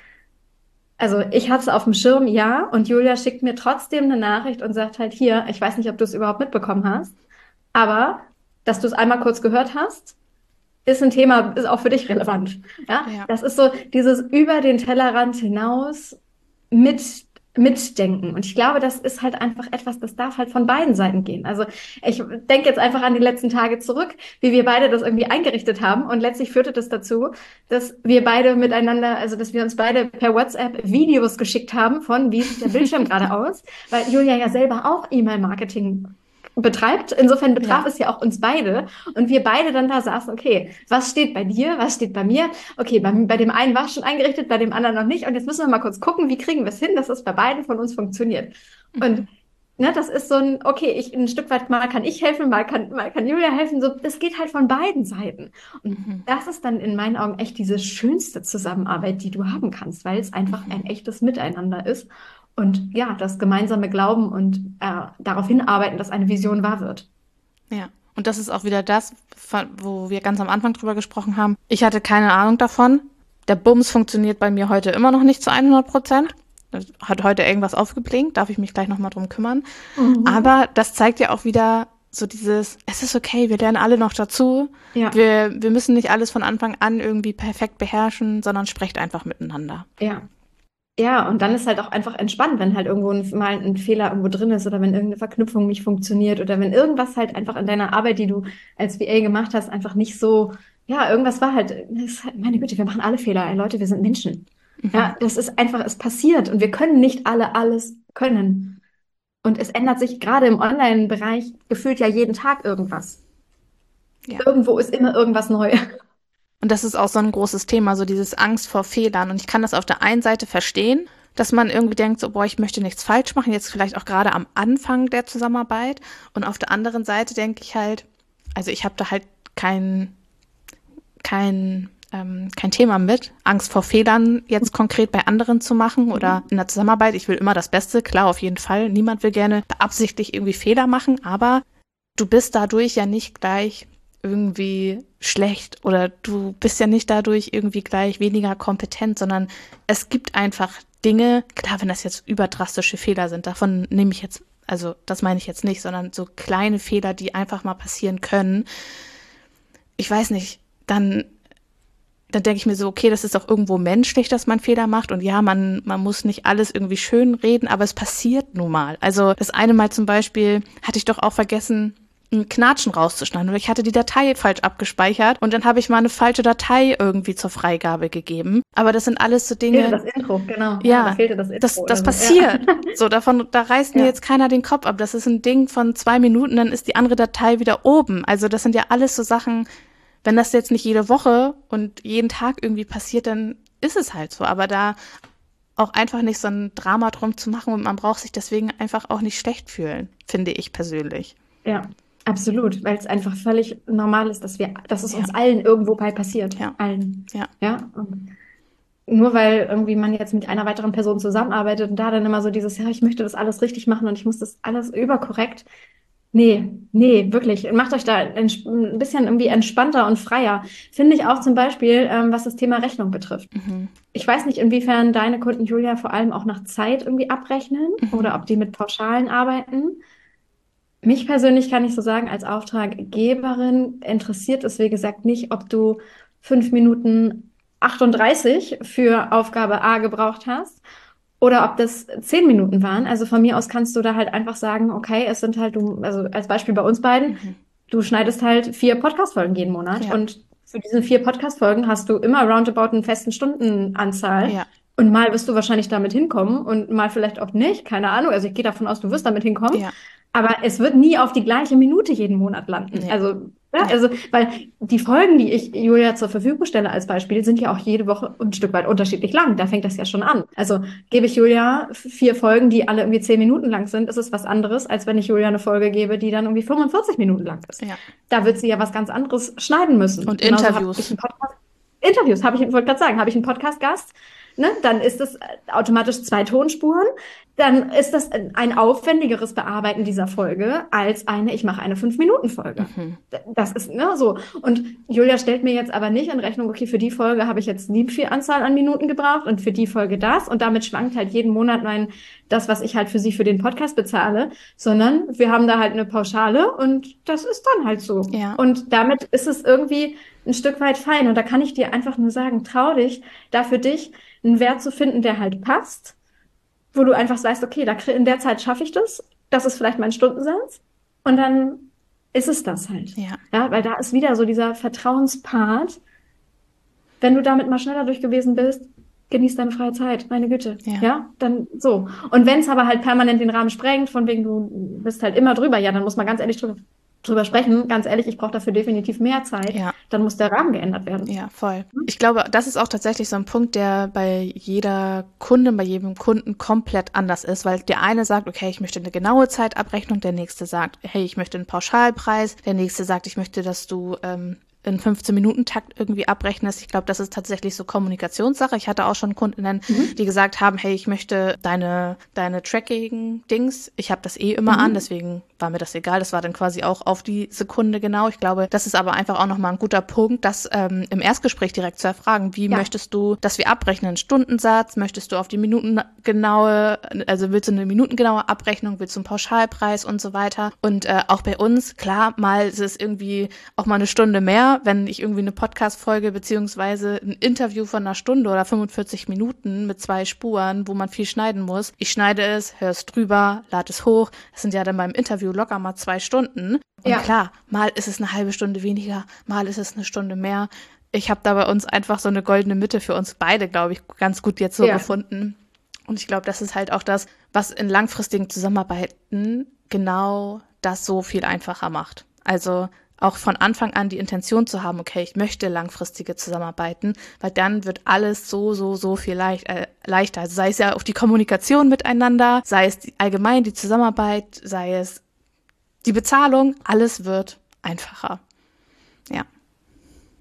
Also ich hatte es auf dem Schirm, ja, und Julia schickt mir trotzdem eine Nachricht und sagt halt hier, ich weiß nicht, ob du es überhaupt mitbekommen hast, aber dass du es einmal kurz gehört hast, ist ein Thema, ist auch für dich relevant. Ja, Ja. das ist so dieses über den Tellerrand hinaus mit mitdenken. Und ich glaube, das ist halt einfach etwas, das darf halt von beiden Seiten gehen. Also ich denke jetzt einfach an die letzten Tage zurück, wie wir beide das irgendwie eingerichtet haben. Und letztlich führte das dazu, dass wir beide miteinander, also dass wir uns beide per WhatsApp Videos geschickt haben von, wie sieht der Bildschirm gerade aus, weil Julia ja selber auch E-Mail-Marketing betreibt. Insofern betraf Ja. es ja auch uns beide. Und wir beide dann da saßen, okay, was steht bei dir, was steht bei mir? Okay, bei, bei dem einen war es schon eingerichtet, bei dem anderen noch nicht. Und jetzt müssen wir mal kurz gucken, wie kriegen wir es hin, dass es bei beiden von uns funktioniert. Und ne, das ist so ein, okay, ich ein Stück weit, mal kann ich helfen, mal kann, mal kann Julia helfen. So, das geht halt von beiden Seiten. Und Mhm. das ist dann in meinen Augen echt diese schönste Zusammenarbeit, die du haben kannst, weil es einfach ein echtes Miteinander ist. Und ja, das gemeinsame Glauben und äh, darauf hinarbeiten, dass eine Vision wahr wird. Ja, und das ist auch wieder das, von- wo wir ganz am Anfang drüber gesprochen haben. Ich hatte keine Ahnung davon. Der Bums funktioniert bei mir heute immer noch nicht zu hundert Prozent. Hat heute irgendwas aufgeblinkt, darf ich mich gleich nochmal drum kümmern. Aber das zeigt ja auch wieder so dieses, es ist okay, wir lernen alle noch dazu. Ja. Wir, wir müssen nicht alles von Anfang an irgendwie perfekt beherrschen, sondern sprecht einfach miteinander. Ja. Ja, und dann ist halt auch einfach entspannt, wenn halt irgendwo ein, mal ein Fehler irgendwo drin ist oder wenn irgendeine Verknüpfung nicht funktioniert oder wenn irgendwas halt einfach in deiner Arbeit, die du als V A gemacht hast, einfach nicht so, ja, irgendwas war halt, ist halt meine Güte, wir machen alle Fehler, ey, Leute, wir sind Menschen. Ja, das ist einfach, es passiert und wir können nicht alle alles können. Und es ändert sich gerade im Online-Bereich gefühlt ja jeden Tag irgendwas. Ja. Irgendwo ist immer irgendwas neu. Und das ist auch so ein großes Thema, so dieses Angst vor Fehlern. Und ich kann das auf der einen Seite verstehen, dass man irgendwie denkt, so, boah, ich möchte nichts falsch machen, jetzt vielleicht auch gerade am Anfang der Zusammenarbeit. Und auf der anderen Seite denke ich halt, also ich habe da halt keinen, kein ähm, kein Thema mit, Angst vor Fehlern jetzt konkret bei anderen zu machen oder in der Zusammenarbeit. Ich will immer das Beste, klar, auf jeden Fall. Niemand will gerne beabsichtigt irgendwie Fehler machen, aber du bist dadurch ja nicht gleich irgendwie schlecht oder du bist ja nicht dadurch irgendwie gleich weniger kompetent, sondern es gibt einfach Dinge, klar, wenn das jetzt überdrastische Fehler sind, davon nehme ich jetzt, also das meine ich jetzt nicht, sondern so kleine Fehler, die einfach mal passieren können. Ich weiß nicht, dann dann denke ich mir so, okay, das ist doch irgendwo menschlich, dass man Fehler macht und ja, man man muss nicht alles irgendwie schön reden, aber es passiert nun mal. Also das eine Mal zum Beispiel hatte ich doch auch vergessen, ein Knatschen rauszuschneiden oder ich hatte die Datei falsch abgespeichert und dann habe ich mal eine falsche Datei irgendwie zur Freigabe gegeben. Aber das sind alles so Dinge. Fehlte das Intro, genau. Ja, da fehlte das Intro. das, das so. passiert. Ja. So, davon, da reißt mir Ja. jetzt keiner den Kopf ab. Das ist ein Ding von zwei Minuten, dann ist die andere Datei wieder oben. Also das sind ja alles so Sachen, wenn das jetzt nicht jede Woche und jeden Tag irgendwie passiert, dann ist es halt so. Aber da auch einfach nicht so ein Drama drum zu machen und man braucht sich deswegen einfach auch nicht schlecht fühlen, finde ich persönlich. Ja, absolut, weil es einfach völlig normal ist, dass wir, dass es Ja. uns allen irgendwo bei passiert. Ja. Allen. Ja. Ja. Und nur weil irgendwie man jetzt mit einer weiteren Person zusammenarbeitet und da dann immer so dieses, ja, ich möchte das alles richtig machen und ich muss das alles überkorrekt. Nee, nee, wirklich. Macht euch da ein ein bisschen irgendwie entspannter und freier. Finde ich auch zum Beispiel, ähm, was das Thema Rechnung betrifft. Mhm. Ich weiß nicht, inwiefern deine Kunden, Julia, vor allem auch nach Zeit irgendwie abrechnen Mhm. oder ob die mit Pauschalen arbeiten. Mich persönlich kann ich so sagen, als Auftraggeberin interessiert es, wie gesagt, nicht, ob du fünf Minuten achtunddreißig für Aufgabe A gebraucht hast oder ob das zehn Minuten waren. Also von mir aus kannst du da halt einfach sagen, okay, es sind halt, du, also als Beispiel bei uns beiden, Mhm. du schneidest halt vier Podcast-Folgen jeden Monat Ja. und für diese vier Podcast-Folgen hast du immer roundabout einen festen Stundenanzahl. Ja. Und mal wirst du wahrscheinlich damit hinkommen und mal vielleicht auch nicht, keine Ahnung. Also ich gehe davon aus, du wirst damit hinkommen. Ja. Aber es wird nie auf die gleiche Minute jeden Monat landen. Nee. Also, ja, Ja. also, weil die Folgen, die ich Julia zur Verfügung stelle als Beispiel, sind ja auch jede Woche ein Stück weit unterschiedlich lang. Da fängt das ja schon an. Also gebe ich Julia vier Folgen, die alle irgendwie zehn Minuten lang sind, ist es was anderes, als wenn ich Julia eine Folge gebe, die dann irgendwie fünfundvierzig Minuten lang ist. Ja. Da wird sie ja was ganz anderes schneiden müssen. Und Genauso hab Interviews. ich einen Podcast, Interviews habe ich, ich wollte gerade sagen, habe ich einen Podcast-Gast, ne, dann ist es automatisch zwei Tonspuren. Dann ist das ein aufwendigeres Bearbeiten dieser Folge als eine, ich mache eine Fünf-Minuten-Folge. Mhm. Das ist, ne, so. Und Julia stellt mir jetzt aber nicht in Rechnung, okay, für die Folge habe ich jetzt die viel Anzahl an Minuten gebraucht und für die Folge das. Und damit schwankt halt jeden Monat mein, das, was ich halt für sie für den Podcast bezahle, sondern wir haben da halt eine Pauschale und das ist dann halt so. Ja. Und damit ist es irgendwie ein Stück weit fein. Und da kann ich dir einfach nur sagen, trau dich, da für dich einen Wert zu finden, der halt passt, wo du einfach weißt, okay, da in der Zeit schaffe ich das, das ist vielleicht mein Stundensatz und dann ist es das halt. Ja. Ja, weil da ist wieder so dieser Vertrauenspart. Wenn du damit mal schneller durch gewesen bist, genieß deine freie Zeit, meine Güte. Ja. Ja, dann so. Und wenn es aber halt permanent den Rahmen sprengt, von wegen du bist halt immer drüber, ja, dann muss man ganz ehrlich drüber, drüber sprechen. Ganz ehrlich, ich brauche dafür definitiv mehr Zeit. Ja. Dann muss der Rahmen geändert werden. Ja, voll. Ich glaube, das ist auch tatsächlich so ein Punkt, der bei jeder Kundin, bei jedem Kunden komplett anders ist, weil der eine sagt, okay, ich möchte eine genaue Zeitabrechnung, der nächste sagt, hey, ich möchte einen Pauschalpreis, der nächste sagt, ich möchte, dass du ähm, in fünfzehn-Minuten-Takt irgendwie abrechnest. Ich glaube, das ist tatsächlich so Kommunikationssache. Ich hatte auch schon Kundinnen, Mhm. die gesagt haben, hey, ich möchte deine deine Tracking-Dings, ich habe das eh immer Mhm. an, deswegen war mir das egal. Das war dann quasi auch auf die Sekunde genau. Ich glaube, das ist aber einfach auch nochmal ein guter Punkt, das ähm, im Erstgespräch direkt zu erfragen. Wie Ja. möchtest du, dass wir abrechnen? Stundensatz? Möchtest du auf die minutengenaue, also willst du eine minutengenaue Abrechnung? Willst du einen Pauschalpreis und so weiter? Und äh, auch bei uns, klar, mal ist es irgendwie auch mal eine Stunde mehr, wenn ich irgendwie eine Podcast-Folge beziehungsweise ein Interview von einer Stunde oder fünfundvierzig Minuten mit zwei Spuren, wo man viel schneiden muss. Ich schneide es, höre es drüber, lade es hoch. Das sind ja dann beim Interview locker mal zwei Stunden. Und Ja. klar, mal ist es eine halbe Stunde weniger, mal ist es eine Stunde mehr. Ich habe da bei uns einfach so eine goldene Mitte für uns beide, glaube ich, ganz gut jetzt so Ja. gefunden. Und ich glaube, das ist halt auch das, was in langfristigen Zusammenarbeiten genau das so viel einfacher macht. Also auch von Anfang an die Intention zu haben, okay, ich möchte langfristige Zusammenarbeiten, weil dann wird alles so, so, so viel leicht, äh, leichter. Also sei es ja auch die Kommunikation miteinander, sei es die, allgemein die Zusammenarbeit, sei es die Bezahlung, alles wird einfacher. Ja.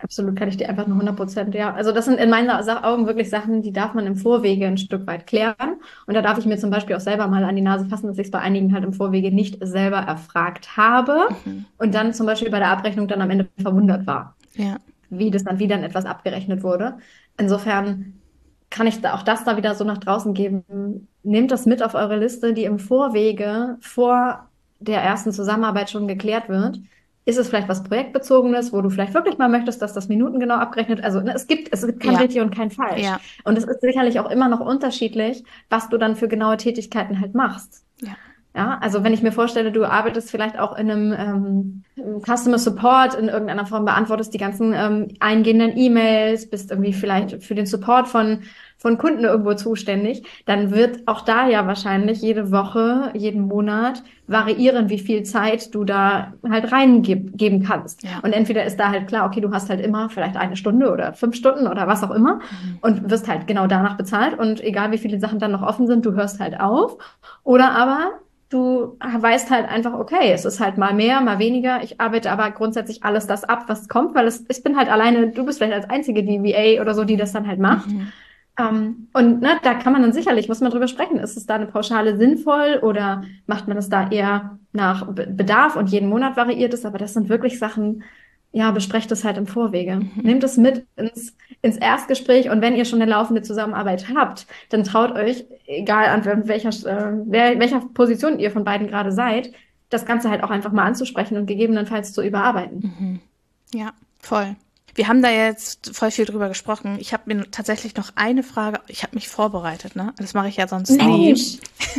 Absolut, kann ich dir einfach nur hundert Prozent, ja. Also das sind in meinen Augen wirklich Sachen, die darf man im Vorwege ein Stück weit klären. Und da darf ich mir zum Beispiel auch selber mal an die Nase fassen, dass ich es bei einigen halt im Vorwege nicht selber erfragt habe Mhm. und dann zum Beispiel bei der Abrechnung dann am Ende verwundert war, Ja, wie das dann wieder in etwas abgerechnet wurde. Insofern kann ich da auch das da wieder so nach draußen geben. Nehmt das mit auf eure Liste, die im Vorwege vor der ersten Zusammenarbeit schon geklärt wird. Ist es vielleicht was Projektbezogenes, wo du vielleicht wirklich mal möchtest, dass das minutengenau abgerechnet, also ne, es gibt, es gibt kein ja, richtig und kein falsch. ja, Und es ist sicherlich auch immer noch unterschiedlich, was du dann für genaue Tätigkeiten halt machst. ja. Ja, also wenn ich mir vorstelle, du arbeitest vielleicht auch in einem ähm, Customer Support in irgendeiner Form, beantwortest die ganzen ähm, eingehenden E-Mails, bist irgendwie vielleicht für den Support von, von Kunden irgendwo zuständig, dann wird auch da ja wahrscheinlich jede Woche, jeden Monat variieren, wie viel Zeit du da halt reingeben kannst. Ja. Und entweder ist da halt klar, okay, du hast halt immer vielleicht eine Stunde oder fünf Stunden oder was auch immer Mhm. und wirst halt genau danach bezahlt und egal wie viele Sachen dann noch offen sind, du hörst halt auf. Oder aber du weißt halt einfach, okay, es ist halt mal mehr, mal weniger. Ich arbeite aber grundsätzlich alles das ab, was kommt, weil es, ich bin halt alleine, du bist vielleicht als einzige die V A oder so, die das dann halt macht. Mhm. Ähm, und ne, da kann man dann sicherlich, muss man drüber sprechen, ist es da eine Pauschale sinnvoll oder macht man es da eher nach Be- Bedarf und jeden Monat variiert es? Aber das sind wirklich Sachen, ja, besprecht es halt im Vorwege. Mhm. Nehmt es mit ins, ins Erstgespräch und wenn ihr schon eine laufende Zusammenarbeit habt, dann traut euch, egal an welcher, äh, wer, welcher Position ihr von beiden gerade seid, das Ganze halt auch einfach mal anzusprechen und gegebenenfalls zu überarbeiten. Mhm. Ja, voll. Wir haben da jetzt voll viel drüber gesprochen. Ich habe mir tatsächlich noch eine Frage. Ich habe mich vorbereitet, ne? Das mache ich ja sonst nie. Mensch!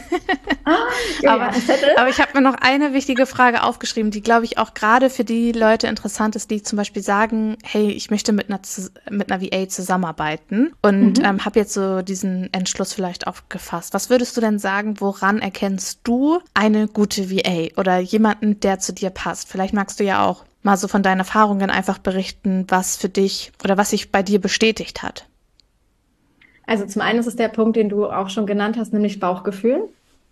Ah, ja, Aber, ein Zettel. aber ich habe mir noch eine wichtige Frage aufgeschrieben, die, glaube ich, auch gerade für die Leute interessant ist, die zum Beispiel sagen, hey, ich möchte mit einer, Zus- mit einer V A zusammenarbeiten und Mhm. ähm, habe jetzt so diesen Entschluss vielleicht aufgefasst. Was würdest du denn sagen, woran erkennst du eine gute V A oder jemanden, der zu dir passt? Vielleicht magst du ja auch mal so von deinen Erfahrungen einfach berichten, was für dich oder was sich bei dir bestätigt hat. Also zum einen ist es der Punkt, den du auch schon genannt hast, nämlich Bauchgefühl.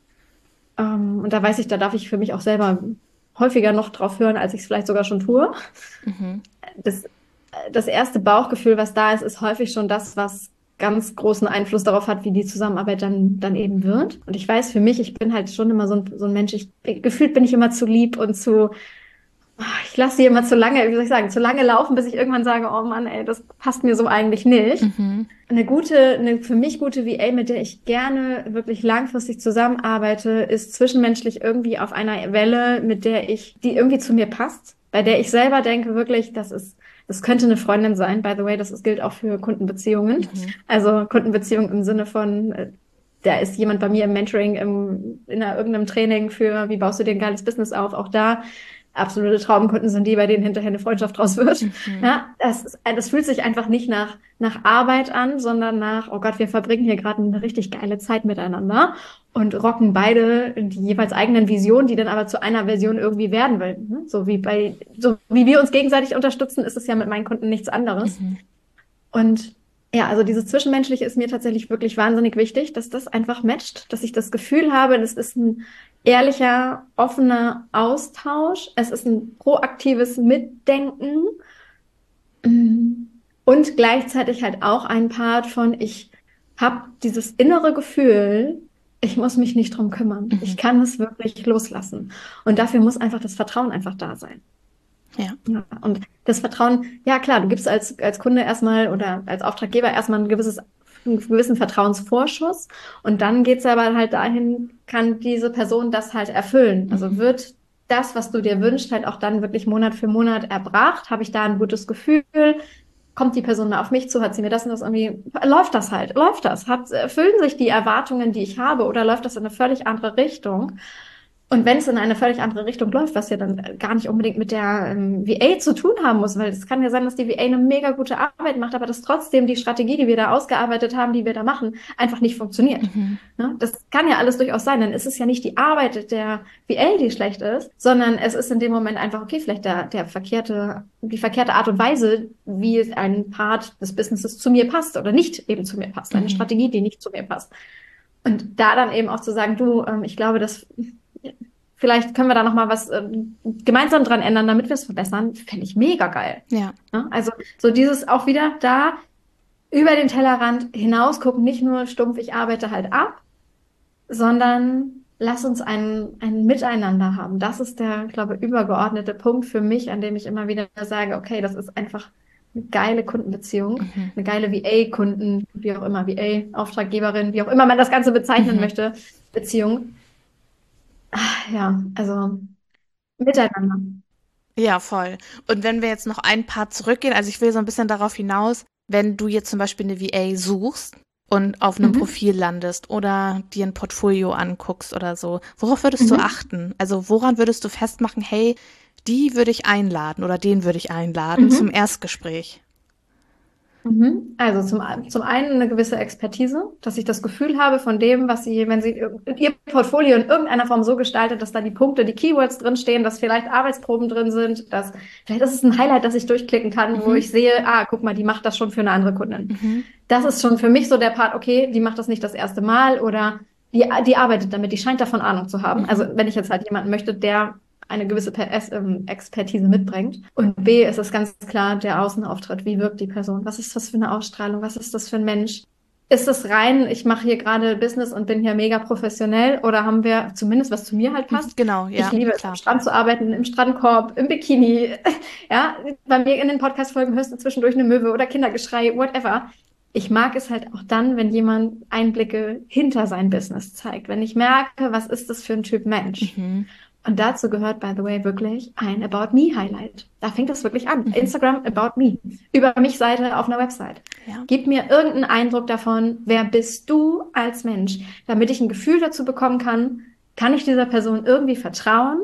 Ähm, und da weiß ich, da darf ich für mich auch selber häufiger noch drauf hören, als ich es vielleicht sogar schon tue. Mhm. Das, das erste Bauchgefühl, was da ist, ist häufig schon das, was ganz großen Einfluss darauf hat, wie die Zusammenarbeit dann, dann eben wird. Und ich weiß für mich, ich bin halt schon immer so ein, so ein Mensch, ich, gefühlt bin ich immer zu lieb und zu, ich lasse sie immer zu lange, wie soll ich sagen, zu lange laufen, bis ich irgendwann sage, oh Mann, ey, das passt mir so eigentlich nicht. Mhm. Eine gute, eine für mich gute V A, mit der ich gerne wirklich langfristig zusammenarbeite, ist zwischenmenschlich irgendwie auf einer Welle, mit der ich, die irgendwie zu mir passt, bei der ich selber denke wirklich, das ist, das könnte eine Freundin sein. By the way, das ist, gilt auch für Kundenbeziehungen. Mhm. Also Kundenbeziehungen im Sinne von, äh, da ist jemand bei mir im Mentoring, im, in einer, irgendeinem Training für, wie baust du dir ein geiles Business auf, auch da. Absolute Traumkunden sind die, bei denen hinterher eine Freundschaft draus wird. Mhm. Ja, das, ist, das fühlt sich einfach nicht nach, nach Arbeit an, sondern nach, oh Gott, wir verbringen hier gerade eine richtig geile Zeit miteinander und rocken beide die jeweils eigenen Visionen, die dann aber zu einer Version irgendwie werden, weil ne, so wie bei, so wie wir uns gegenseitig unterstützen, ist es ja mit meinen Kunden nichts anderes. Mhm. Und ja, also dieses Zwischenmenschliche ist mir tatsächlich wirklich wahnsinnig wichtig, dass das einfach matcht, dass ich das Gefühl habe, das ist ein ehrlicher, offener Austausch, es ist ein proaktives Mitdenken und gleichzeitig halt auch ein Part von, ich habe dieses innere Gefühl, ich muss mich nicht drum kümmern, Mhm. ich kann es wirklich loslassen und dafür muss einfach das Vertrauen einfach da sein. Ja. Ja, und das Vertrauen, ja klar, du gibst als, als Kunde erstmal oder als Auftraggeber erstmal ein gewisses, einen gewissen Vertrauensvorschuss und dann geht's aber halt dahin, kann diese Person das halt erfüllen. Also Mhm. wird das, was du dir wünschst, halt auch dann wirklich Monat für Monat erbracht? Habe ich da ein gutes Gefühl? Kommt die Person mal auf mich zu? Hat sie mir das und das irgendwie, läuft das halt? Läuft das? Hat, erfüllen sich die Erwartungen, die ich habe oder läuft das in eine völlig andere Richtung? Und wenn es in eine völlig andere Richtung läuft, was ja dann gar nicht unbedingt mit der ähm, V A zu tun haben muss, weil es kann ja sein, dass die V A eine mega gute Arbeit macht, aber dass trotzdem die Strategie, die wir da ausgearbeitet haben, die wir da machen, einfach nicht funktioniert. Mhm. Ne? Das kann ja alles durchaus sein, dann ist es ja nicht die Arbeit der V A, die schlecht ist, sondern es ist in dem Moment einfach, okay, vielleicht der, der verkehrte, die verkehrte Art und Weise, wie ein Part des Businesses zu mir passt oder nicht eben zu mir passt, eine Mhm. Strategie, die nicht zu mir passt. Und da dann eben auch zu sagen, du, ähm, ich glaube, das vielleicht können wir da nochmal was äh, gemeinsam dran ändern, damit wir es verbessern, fände ich mega geil. Ja. Ne? Also so dieses auch wieder da über den Tellerrand hinaus gucken, nicht nur stumpf, ich arbeite halt ab, sondern lass uns ein, ein Miteinander haben. Das ist der, ich glaube, übergeordnete Punkt für mich, an dem ich immer wieder sage, okay, das ist einfach eine geile Kundenbeziehung, Mhm. eine geile V A-Kunden, wie auch immer, V A-Auftraggeberin, wie auch immer man das Ganze bezeichnen Mhm. möchte, Beziehung. Ja, also miteinander. Ja, voll. Und wenn wir jetzt noch ein paar zurückgehen, also ich will so ein bisschen darauf hinaus, wenn du jetzt zum Beispiel eine V A suchst und auf einem Mhm. Profil landest oder dir ein Portfolio anguckst oder so, worauf würdest du Mhm. achten? Also woran würdest du festmachen, hey, die würde ich einladen oder den würde ich einladen zum Mhm. Erstgespräch? Mhm. Also zum, ein- zum einen eine gewisse Expertise, dass ich das Gefühl habe von dem, was sie, wenn sie ir- ihr Portfolio in irgendeiner Form so gestaltet, dass da die Punkte, die Keywords drinstehen, dass vielleicht Arbeitsproben drin sind, dass vielleicht ist es ein Highlight, das ich durchklicken kann, wo Mhm. ich sehe, ah, guck mal, die macht das schon für eine andere Kundin. Mhm. Das ist schon für mich so der Part, okay, die macht das nicht das erste Mal oder die, die arbeitet damit, die scheint davon Ahnung zu haben. Also Mhm. wenn ich jetzt halt jemanden möchte, der eine gewisse Per- es- ähm, Expertise mitbringt. Und B ist es ganz klar der Außenauftritt. Wie wirkt die Person? Was ist das für eine Ausstrahlung? Was ist das für ein Mensch? Ist es rein, ich mache hier gerade Business und bin hier mega professionell oder haben wir zumindest, was zu mir halt Mhm. passt? Genau, Ich ja, liebe es, am klar. Strand zu arbeiten, im Strandkorb, im Bikini. Ja, bei mir in den Podcast-Folgen hörst du zwischendurch eine Möwe oder Kindergeschrei, whatever. Ich mag es halt auch dann, wenn jemand Einblicke hinter sein Business zeigt. Wenn ich merke, was ist das für ein Typ Mensch? Mhm. Und dazu gehört, by the way, wirklich ein About Me Highlight. Da fängt es wirklich an. Mhm. Instagram About Me. Über mich Seite auf einer Website. Ja. Gib mir irgendeinen Eindruck davon, wer bist du als Mensch, damit ich ein Gefühl dazu bekommen kann, kann ich dieser Person irgendwie vertrauen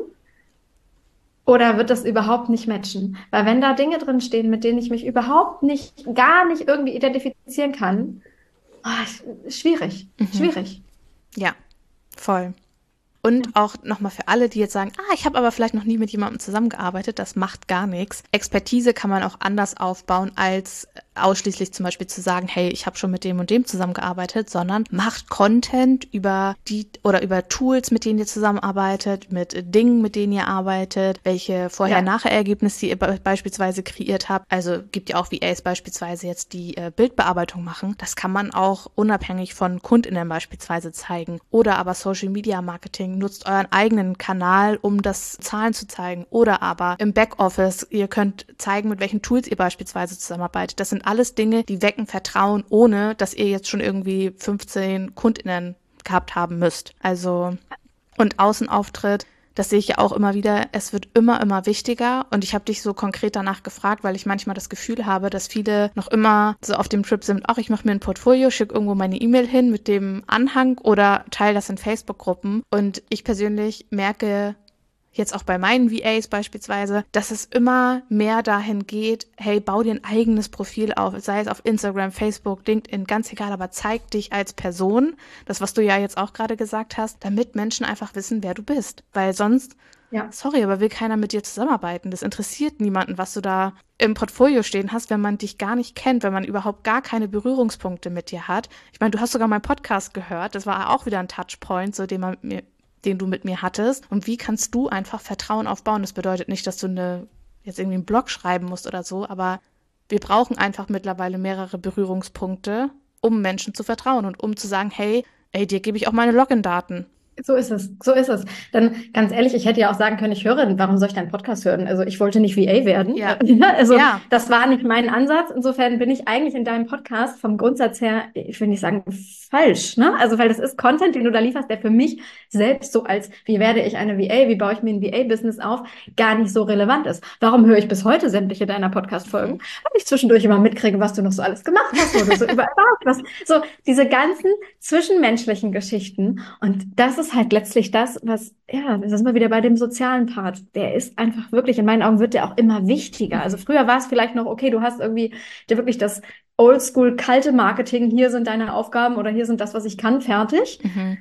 oder wird das überhaupt nicht matchen? Weil wenn da Dinge drin stehen, mit denen ich mich überhaupt nicht, gar nicht irgendwie identifizieren kann, ah, schwierig, Mhm. schwierig. Ja, voll. Und auch nochmal für alle, die jetzt sagen, ah, ich habe aber vielleicht noch nie mit jemandem zusammengearbeitet, das macht gar nichts. Expertise kann man auch anders aufbauen, als ausschließlich zum Beispiel zu sagen, hey, ich habe schon mit dem und dem zusammengearbeitet, sondern macht Content über die oder über Tools, mit denen ihr zusammenarbeitet, mit Dingen, mit denen ihr arbeitet, welche Vorher-Nachher-Ergebnisse ihr be- beispielsweise kreiert habt. Also gibt ja auch V As beispielsweise jetzt, die äh, Bildbearbeitung machen. Das kann man auch unabhängig von KundInnen beispielsweise zeigen. Oder aber Social Media Marketing, nutzt euren eigenen Kanal, um das Zahlen zu zeigen. Oder aber im Backoffice, ihr könnt zeigen, mit welchen Tools ihr beispielsweise zusammenarbeitet. Das sind alles Dinge, die wecken Vertrauen, ohne dass ihr jetzt schon irgendwie fünfzehn KundInnen gehabt haben müsst. Also, und Außenauftritt, das sehe ich ja auch immer wieder, es wird immer, immer wichtiger. Und ich habe dich so konkret danach gefragt, weil ich manchmal das Gefühl habe, dass viele noch immer so auf dem Trip sind, ach, ich mache mir ein Portfolio, schicke irgendwo meine E-Mail hin mit dem Anhang oder teile das in Facebook-Gruppen. Und ich persönlich merke jetzt auch bei meinen V As beispielsweise, dass es immer mehr dahin geht, hey, bau dir ein eigenes Profil auf, sei es auf Instagram, Facebook, LinkedIn, ganz egal, aber zeig dich als Person, das, was du ja jetzt auch gerade gesagt hast, damit Menschen einfach wissen, wer du bist. Weil sonst, Ja. sorry, aber will keiner mit dir zusammenarbeiten. Das interessiert niemanden, was du da im Portfolio stehen hast, wenn man dich gar nicht kennt, wenn man überhaupt gar keine Berührungspunkte mit dir hat. Ich meine, du hast sogar meinen Podcast gehört, das war auch wieder ein Touchpoint, so den man mit mir den du mit mir hattest. Und wie kannst du einfach Vertrauen aufbauen? Das bedeutet nicht, dass du eine, jetzt irgendwie einen Blog schreiben musst oder so, aber wir brauchen einfach mittlerweile mehrere Berührungspunkte, um Menschen zu vertrauen und um zu sagen, hey, ey, dir gebe ich auch meine Login-Daten. So ist es, so ist es. Dann ganz ehrlich, ich hätte ja auch sagen können, ich höre, warum soll ich deinen Podcast hören? Also ich wollte nicht V A werden. Ja. Also Ja. das war nicht mein Ansatz. Insofern bin ich eigentlich in deinem Podcast vom Grundsatz her, ich will nicht sagen falsch, ne? Also weil das ist Content, den du da lieferst, der für mich selbst so als, wie werde ich eine V A, wie baue ich mir ein V A-Business auf, gar nicht so relevant ist. Warum höre ich bis heute sämtliche deiner Podcast-Folgen? Mhm. Weil ich zwischendurch immer mitkriege, was du noch so alles gemacht hast, wo du so überall warst, was, so diese ganzen zwischenmenschlichen Geschichten. Und das ist halt letztlich das, was, ja, das ist mal wieder bei dem sozialen Part. Der ist einfach wirklich, in meinen Augen wird der auch immer wichtiger. Mhm. Also früher war es vielleicht noch, okay, du hast irgendwie dir wirklich das Oldschool kalte Marketing, hier sind deine Aufgaben oder hier sind das, was ich kann, fertig. Mhm.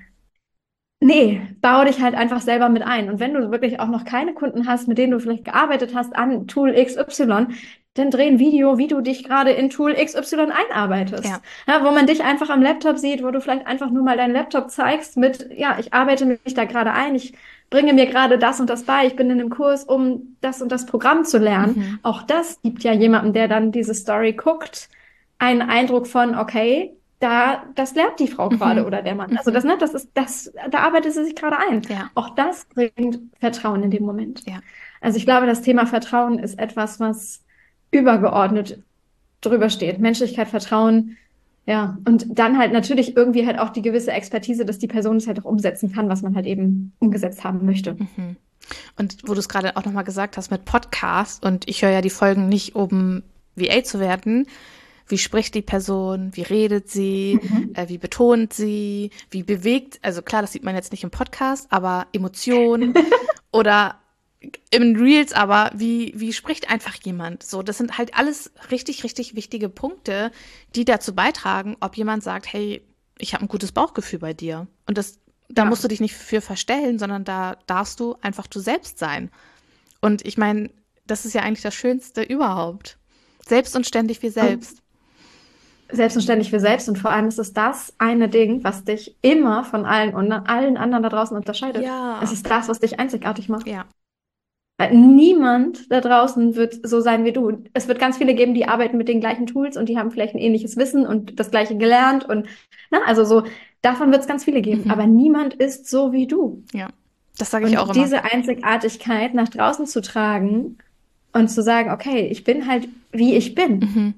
Nee, baue dich halt einfach selber mit ein. Und wenn du wirklich auch noch keine Kunden hast, mit denen du vielleicht gearbeitet hast an Tool X Y, dann dreh ein Video, wie du dich gerade in Tool X Y einarbeitest. Ja. Ja, wo man dich einfach am Laptop sieht, wo du vielleicht einfach nur mal deinen Laptop zeigst mit, ja, ich arbeite mich da gerade ein, ich bringe mir gerade das und das bei, ich bin in einem Kurs, um das und das Programm zu lernen. Mhm. Auch das gibt ja jemandem, der dann diese Story guckt, einen Eindruck von, okay, da, das lernt die Frau Mhm. gerade oder der Mann. Also das, ne, das ist, das, da arbeitet sie sich gerade ein. Ja. Auch das bringt Vertrauen in dem Moment. Ja. Also ich glaube, das Thema Vertrauen ist etwas, was übergeordnet drüber steht. Menschlichkeit, Vertrauen, ja. Und dann halt natürlich irgendwie halt auch die gewisse Expertise, dass die Person es halt auch umsetzen kann, was man halt eben umgesetzt haben möchte. Mhm. Und wo du es gerade auch nochmal gesagt hast mit Podcast, und ich höre ja die Folgen nicht, um V A zu werden. Wie spricht die Person? Wie redet sie? Mhm. Äh, wie betont sie? Wie bewegt? Also klar, das sieht man jetzt nicht im Podcast, aber Emotionen oder im Reels, aber wie, wie spricht einfach jemand? So, das sind halt alles richtig, richtig wichtige Punkte, die dazu beitragen, ob jemand sagt, hey, ich habe ein gutes Bauchgefühl bei dir. Und das, da Ja. musst du dich nicht für verstellen, sondern da darfst du einfach du selbst sein. Und ich meine, das ist ja eigentlich das Schönste überhaupt. Selbst und ständig wir selbst. Selbstverständlich für selbst und vor allem ist es das eine Ding, was dich immer von allen und allen anderen da draußen unterscheidet. Ja. Es ist das, was dich einzigartig macht. Ja. Weil niemand da draußen wird so sein wie du. Es wird ganz viele geben, die arbeiten mit den gleichen Tools und die haben vielleicht ein ähnliches Wissen und das Gleiche gelernt und na, also so, davon wird es ganz viele geben. Mhm. Aber niemand ist so wie du. Ja. Das sage ich Und auch immer. diese Einzigartigkeit nach draußen zu tragen und zu sagen, okay, ich bin halt wie ich bin, Mhm.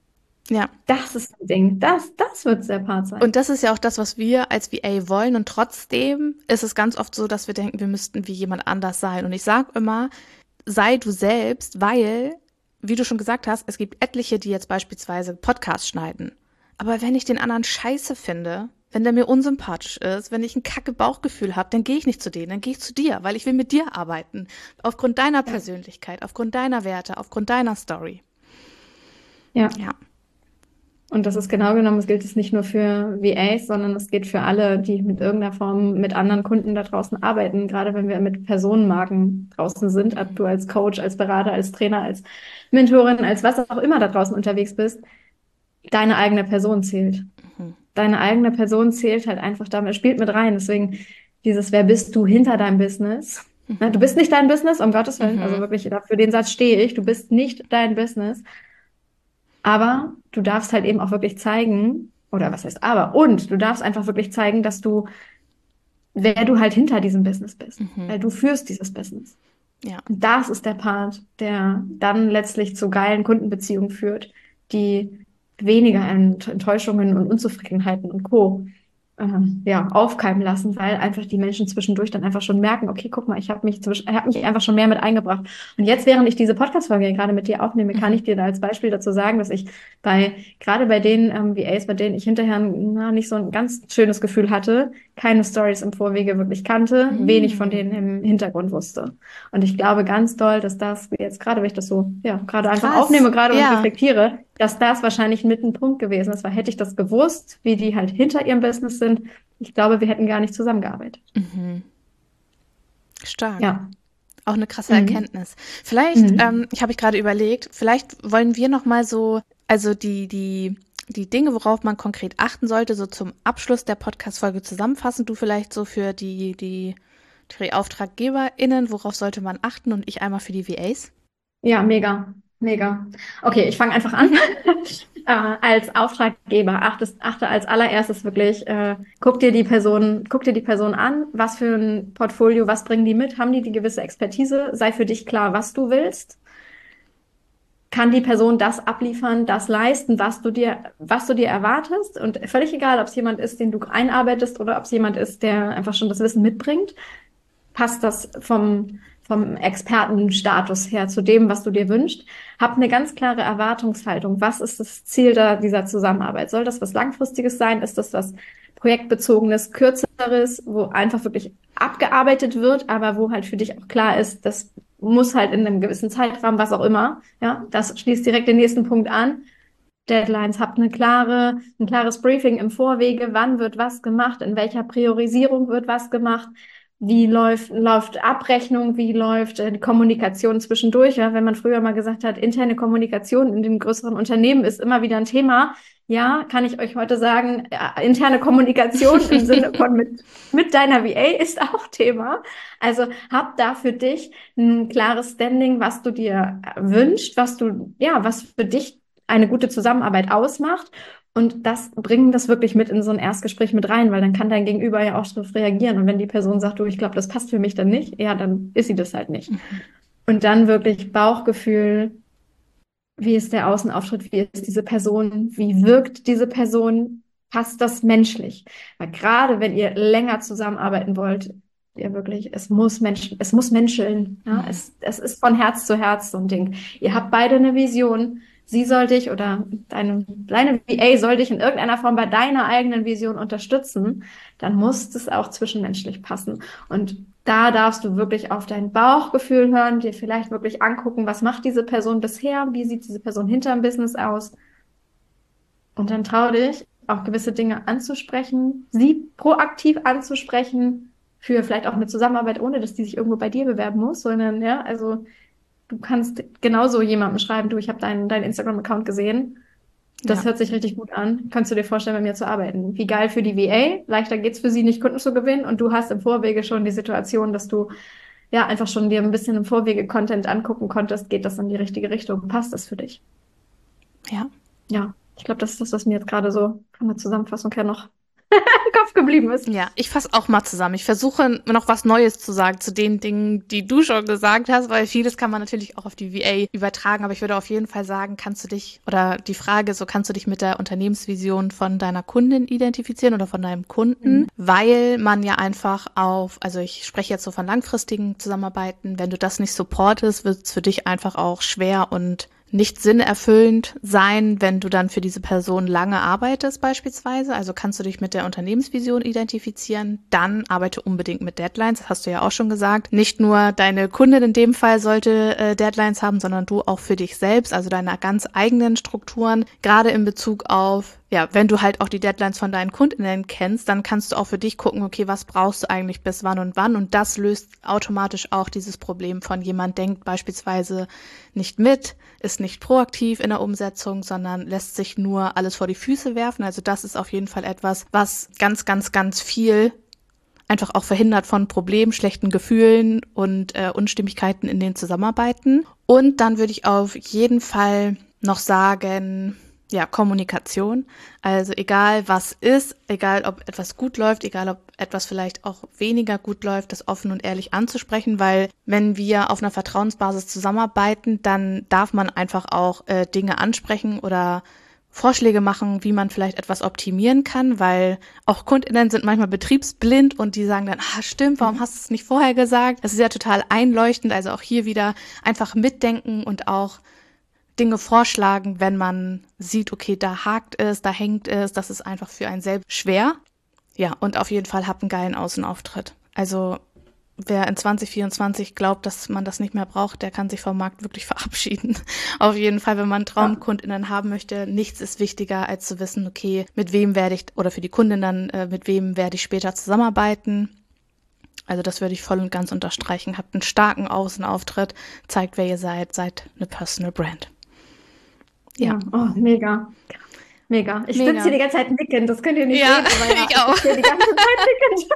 Ja. das ist ein Ding. Das, das wird der Part sein. Und das ist ja auch das, was wir als V A wollen. Und trotzdem ist es ganz oft so, dass wir denken, wir müssten wie jemand anders sein. Und ich sage immer, sei du selbst, weil, wie du schon gesagt hast, es gibt etliche, die jetzt beispielsweise Podcasts schneiden. Aber wenn ich den anderen scheiße finde, wenn der mir unsympathisch ist, wenn ich ein kacke Bauchgefühl habe, dann gehe ich nicht zu denen, dann gehe ich zu dir, weil ich will mit dir arbeiten. Aufgrund deiner Persönlichkeit, aufgrund deiner Werte, aufgrund deiner Story. Ja. Ja. Und das ist genau genommen, es gilt es nicht nur für V As, sondern es gilt für alle, die mit irgendeiner Form mit anderen Kunden da draußen arbeiten. Gerade wenn wir mit Personenmarken draußen sind, ob du als Coach, als Berater, als Trainer, als Mentorin, als was auch immer da draußen unterwegs bist, deine eigene Person zählt. Mhm. Deine eigene Person zählt halt einfach damit, spielt mit rein. Deswegen dieses, wer bist du hinter deinem Business? Mhm. Na, du bist nicht dein Business, um Gottes Willen. Mhm. Also wirklich, für den Satz stehe ich. Du bist nicht dein Business. Aber du darfst halt eben auch wirklich zeigen, oder was heißt aber, und du darfst einfach wirklich zeigen, dass du, wer du halt hinter diesem Business bist. Mhm. Weil du führst dieses Business. Ja. Und das ist der Part, der dann letztlich zu geilen Kundenbeziehungen führt, die weniger Ent- Enttäuschungen und Unzufriedenheiten und Co. ähm, ja, aufkeimen lassen, weil einfach die Menschen zwischendurch dann einfach schon merken, okay, guck mal, ich habe mich, zwisch- ich hab mich einfach schon mehr mit eingebracht. Und jetzt, während ich diese Podcast-Folge hier gerade mit dir aufnehme, kann Mhm. ich dir da als Beispiel dazu sagen, dass ich bei, gerade bei den ähm, V As, bei denen ich hinterher na, nicht so ein ganz schönes Gefühl hatte, keine Stories im Vorwege wirklich kannte, Mhm. wenig von denen im Hintergrund wusste. Und ich glaube ganz doll, dass das jetzt gerade, wenn ich das so, ja, gerade einfach Krass. aufnehme, gerade und Ja. reflektiere, dass das wahrscheinlich mit ein Punkt gewesen ist, weil hätte ich das gewusst, wie die halt hinter ihrem Business sind, ich glaube, wir hätten gar nicht zusammengearbeitet. Mhm. Stark. Ja. Auch eine krasse Mhm. Erkenntnis. Vielleicht, Mhm. ähm, ich habe ich gerade überlegt, vielleicht wollen wir noch mal so, also die die die Dinge, worauf man konkret achten sollte, so zum Abschluss der Podcast-Folge zusammenfassen. Du vielleicht so für die die die AuftraggeberInnen, worauf sollte man achten, und ich einmal für die V As. Ja, mega, mega. Okay, ich fange einfach an. äh, als Auftraggeber achtest, achte als allererstes wirklich, äh, guck dir die Person, guck dir die Person an, was für ein Portfolio, was bringen die mit, haben die die gewisse Expertise, sei für dich klar, was du willst. Kann die Person das abliefern, das leisten, was du dir, was du dir erwartest? Und völlig egal, ob es jemand ist, den du einarbeitest oder ob es jemand ist, der einfach schon das Wissen mitbringt, passt das vom, vom Expertenstatus her zu dem, was du dir wünschst. Hab eine ganz klare Erwartungshaltung. Was ist das Ziel da, dieser Zusammenarbeit? Soll das was Langfristiges sein? Ist das was Projektbezogenes, Kürzeres, wo einfach wirklich abgearbeitet wird, aber wo halt für dich auch klar ist, das muss halt in einem gewissen Zeitrahmen, was auch immer, ja, das schließt direkt den nächsten Punkt an. Deadlines, habt eine klare, ein klares Briefing im Vorwege, wann wird was gemacht, in welcher Priorisierung wird was gemacht, wie läuft, läuft Abrechnung, wie läuft äh, die Kommunikation zwischendurch. Ja? Wenn man früher mal gesagt hat, interne Kommunikation in dem größeren Unternehmen ist immer wieder ein Thema, ja, kann ich euch heute sagen, ja, interne Kommunikation im Sinne von mit, mit deiner V A ist auch Thema. Also hab da für dich ein klares Standing, was du dir wünschst, was du, ja, was für dich eine gute Zusammenarbeit ausmacht. Und das bringen das wirklich mit in so ein Erstgespräch mit rein, weil dann kann dein Gegenüber ja auch darauf reagieren. Und wenn die Person sagt, du, ich glaube, das passt für mich dann nicht, ja, dann ist sie das halt nicht. Mhm. Und dann wirklich Bauchgefühl, wie ist der Außenauftritt, wie ist diese Person, wie wirkt diese Person, passt das menschlich? Weil gerade wenn ihr länger zusammenarbeiten wollt, ja wirklich, es muss Menschen, es muss menscheln. Ja? Mhm. Es, es ist von Herz zu Herz so ein Ding. Ihr habt beide eine Vision. Sie soll dich oder deine, deine V A soll dich in irgendeiner Form bei deiner eigenen Vision unterstützen, dann muss es auch zwischenmenschlich passen. Und da darfst du wirklich auf dein Bauchgefühl hören, dir vielleicht wirklich angucken, was macht diese Person bisher, wie sieht diese Person hinterm Business aus. Und dann trau dich, auch gewisse Dinge anzusprechen, sie proaktiv anzusprechen, für vielleicht auch eine Zusammenarbeit, ohne dass die sich irgendwo bei dir bewerben muss, sondern ja, also du kannst genauso jemandem schreiben, du, ich habe deinen deinen Instagram-Account gesehen. Das ja. hört sich richtig gut an. Kannst du dir vorstellen, bei mir zu arbeiten? Wie geil für die V A. Leichter geht's für sie nicht, Kunden zu gewinnen. Und du hast im Vorwege schon die Situation, dass du ja einfach schon dir ein bisschen im Vorwege Content angucken konntest. Geht das in die richtige Richtung? Passt das für dich? Ja. Ja. Ich glaube, das ist das, was mir jetzt gerade so von der Zusammenfassung her noch im Kopf geblieben ist. Ja, ich fasse auch mal zusammen. Ich versuche noch was Neues zu sagen zu den Dingen, die du schon gesagt hast, weil vieles kann man natürlich auch auf die V A übertragen, aber ich würde auf jeden Fall sagen, kannst du dich, oder die Frage so, kannst du dich mit der Unternehmensvision von deiner Kundin identifizieren oder von deinem Kunden, mhm. weil man ja einfach auf, also ich spreche jetzt so von langfristigen Zusammenarbeiten, wenn du das nicht supportest, wird es für dich einfach auch schwer und nicht sinnerfüllend sein, wenn du dann für diese Person lange arbeitest beispielsweise. Also kannst du dich mit der Unternehmensvision identifizieren, dann arbeite unbedingt mit Deadlines, das hast du ja auch schon gesagt. Nicht nur deine Kundin in dem Fall sollte äh, Deadlines haben, sondern du auch für dich selbst, also deine ganz eigenen Strukturen, gerade in Bezug auf, ja, wenn du halt auch die Deadlines von deinen Kundinnen kennst, dann kannst du auch für dich gucken, okay, was brauchst du eigentlich bis wann und wann, und das löst automatisch auch dieses Problem von jemand denkt beispielsweise nicht mit, ist nicht proaktiv in der Umsetzung, sondern lässt sich nur alles vor die Füße werfen. Also das ist auf jeden Fall etwas, was ganz, ganz, ganz viel einfach auch verhindert von Problemen, schlechten Gefühlen und äh, Unstimmigkeiten in den Zusammenarbeiten. Und dann würde ich auf jeden Fall noch sagen, ja, Kommunikation. Also egal was ist, egal ob etwas gut läuft, egal ob etwas vielleicht auch weniger gut läuft, das offen und ehrlich anzusprechen, weil wenn wir auf einer Vertrauensbasis zusammenarbeiten, dann darf man einfach auch äh, Dinge ansprechen oder Vorschläge machen, wie man vielleicht etwas optimieren kann, weil auch KundInnen sind manchmal betriebsblind und die sagen dann, ah stimmt, warum hast du es nicht vorher gesagt? Das ist ja total einleuchtend, also auch hier wieder einfach mitdenken und auch Dinge vorschlagen, wenn man sieht, okay, da hakt es, da hängt es, das ist einfach für einen selbst schwer. Ja, und auf jeden Fall habt einen geilen Außenauftritt. Also wer in zwanzig vierundzwanzig glaubt, dass man das nicht mehr braucht, der kann sich vom Markt wirklich verabschieden. Auf jeden Fall, wenn man TraumkundInnen haben möchte, nichts ist wichtiger, als zu wissen, okay, mit wem werde ich, oder für die Kundin dann, äh, mit wem werde ich später zusammenarbeiten. Also das würde ich voll und ganz unterstreichen. Habt einen starken Außenauftritt, zeigt, wer ihr seid, seid eine Personal Brand. Ja, oh, mega. Mega. Ich Mega. sitze hier die ganze Zeit nickend, das könnt ihr nicht Ja, sehen, aber ja, ich auch. sitze hier die ganze Zeit nickend.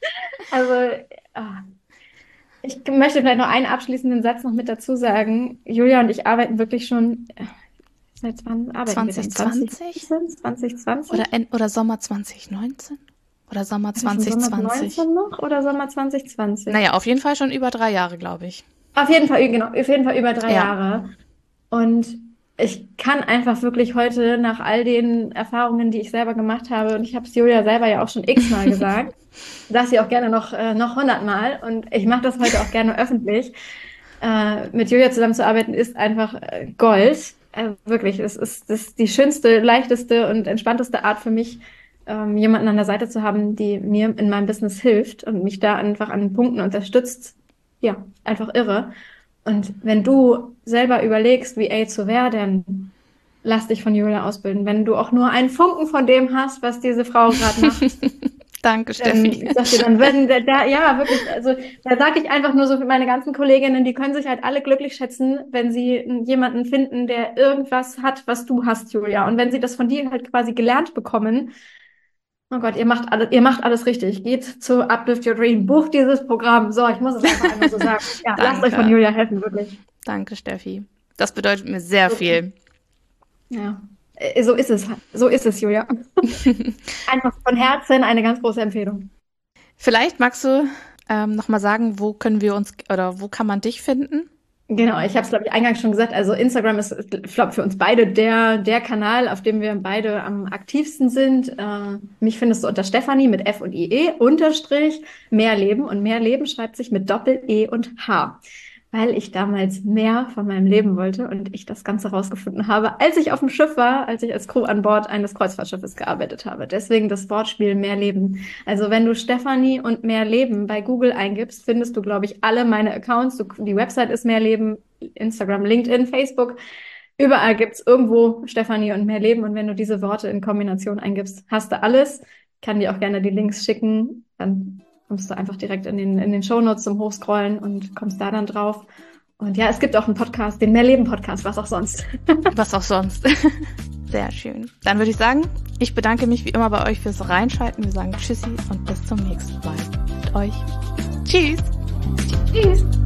Also, ah. Ich möchte vielleicht noch einen abschließenden Satz noch mit dazu sagen. Julia und ich arbeiten wirklich schon, äh, seit wann arbeiten wir denn? zwanzig zwanzig? zwanzig zwanzig? Oder, en- oder Sommer zwanzig neunzehn? Oder Sommer zwanzig Sommer zwanzig? neunzehn noch oder Sommer zwanzig zwanzig? Naja, auf jeden Fall schon über drei Jahre, glaube ich. Auf jeden Fall, genau, auf jeden Fall über drei Ja. Jahre. Und ich kann einfach wirklich heute nach all den Erfahrungen, die ich selber gemacht habe, und ich habe es Julia selber ja auch schon x-mal gesagt, sage sie auch gerne noch, äh, noch hundertmal, und ich mache das heute auch gerne öffentlich. Äh, mit Julia zusammenzuarbeiten ist einfach äh, Gold. Äh, wirklich, es ist, das ist die schönste, leichteste und entspannteste Art für mich, ähm, jemanden an der Seite zu haben, die mir in meinem Business hilft und mich da einfach an Punkten unterstützt. Ja, einfach irre. Und wenn du selber überlegst, V A zu werden, lass dich von Julia ausbilden. Wenn du auch nur einen Funken von dem hast, was diese Frau gerade macht, Danke, Steffi. Ähm, ich sag dir dann, wenn da, da, ja, wirklich, also da sage ich einfach nur so für meine ganzen Kolleginnen, die können sich halt alle glücklich schätzen, wenn sie jemanden finden, der irgendwas hat, was du hast, Julia. Und wenn sie das von dir halt quasi gelernt bekommen, oh Gott, ihr macht alles, ihr macht alles richtig. Geht zu Uplift Your Dream, bucht dieses Programm. So, ich muss es einfach einmal so sagen. Ja, lasst euch von Julia helfen, wirklich. Danke, Steffi. Das bedeutet mir sehr so, viel. Ja. So ist es, so ist es, Julia. Einfach von Herzen eine ganz große Empfehlung. Vielleicht magst du ähm, nochmal sagen, wo können wir uns oder wo kann man dich finden? Genau, ich habe es, glaube ich, eingangs schon gesagt. Also Instagram ist, ich glaube, für uns beide der, der Kanal, auf dem wir beide am aktivsten sind. Äh, mich findest du unter Stefanie mit F und I E unterstrich mehr Leben. Und mehr Leben schreibt sich mit Doppel-E und H. Weil ich damals mehr von meinem Leben wollte und ich das Ganze rausgefunden habe, als ich auf dem Schiff war, als ich als Crew an Bord eines Kreuzfahrtschiffes gearbeitet habe. Deswegen das Wortspiel mehr Leben. Also wenn du Stefanie und mehr Leben bei Google eingibst, findest du, glaube ich, alle meine Accounts. Du, die Website ist mehr Leben, Instagram, LinkedIn, Facebook. Überall gibt's irgendwo Stefanie und mehr Leben. Und wenn du diese Worte in Kombination eingibst, hast du alles. Ich kann dir auch gerne die Links schicken. Dann kommst du einfach direkt in den, in den Shownotes zum Hochscrollen und kommst da dann drauf. Und ja, es gibt auch einen Podcast, den Mehrleben-Podcast, was auch sonst. Was auch sonst. Sehr schön. Dann würde ich sagen, ich bedanke mich wie immer bei euch fürs Reinschalten. Wir sagen Tschüssi und bis zum nächsten Mal mit euch. Tschüss. Tschüss.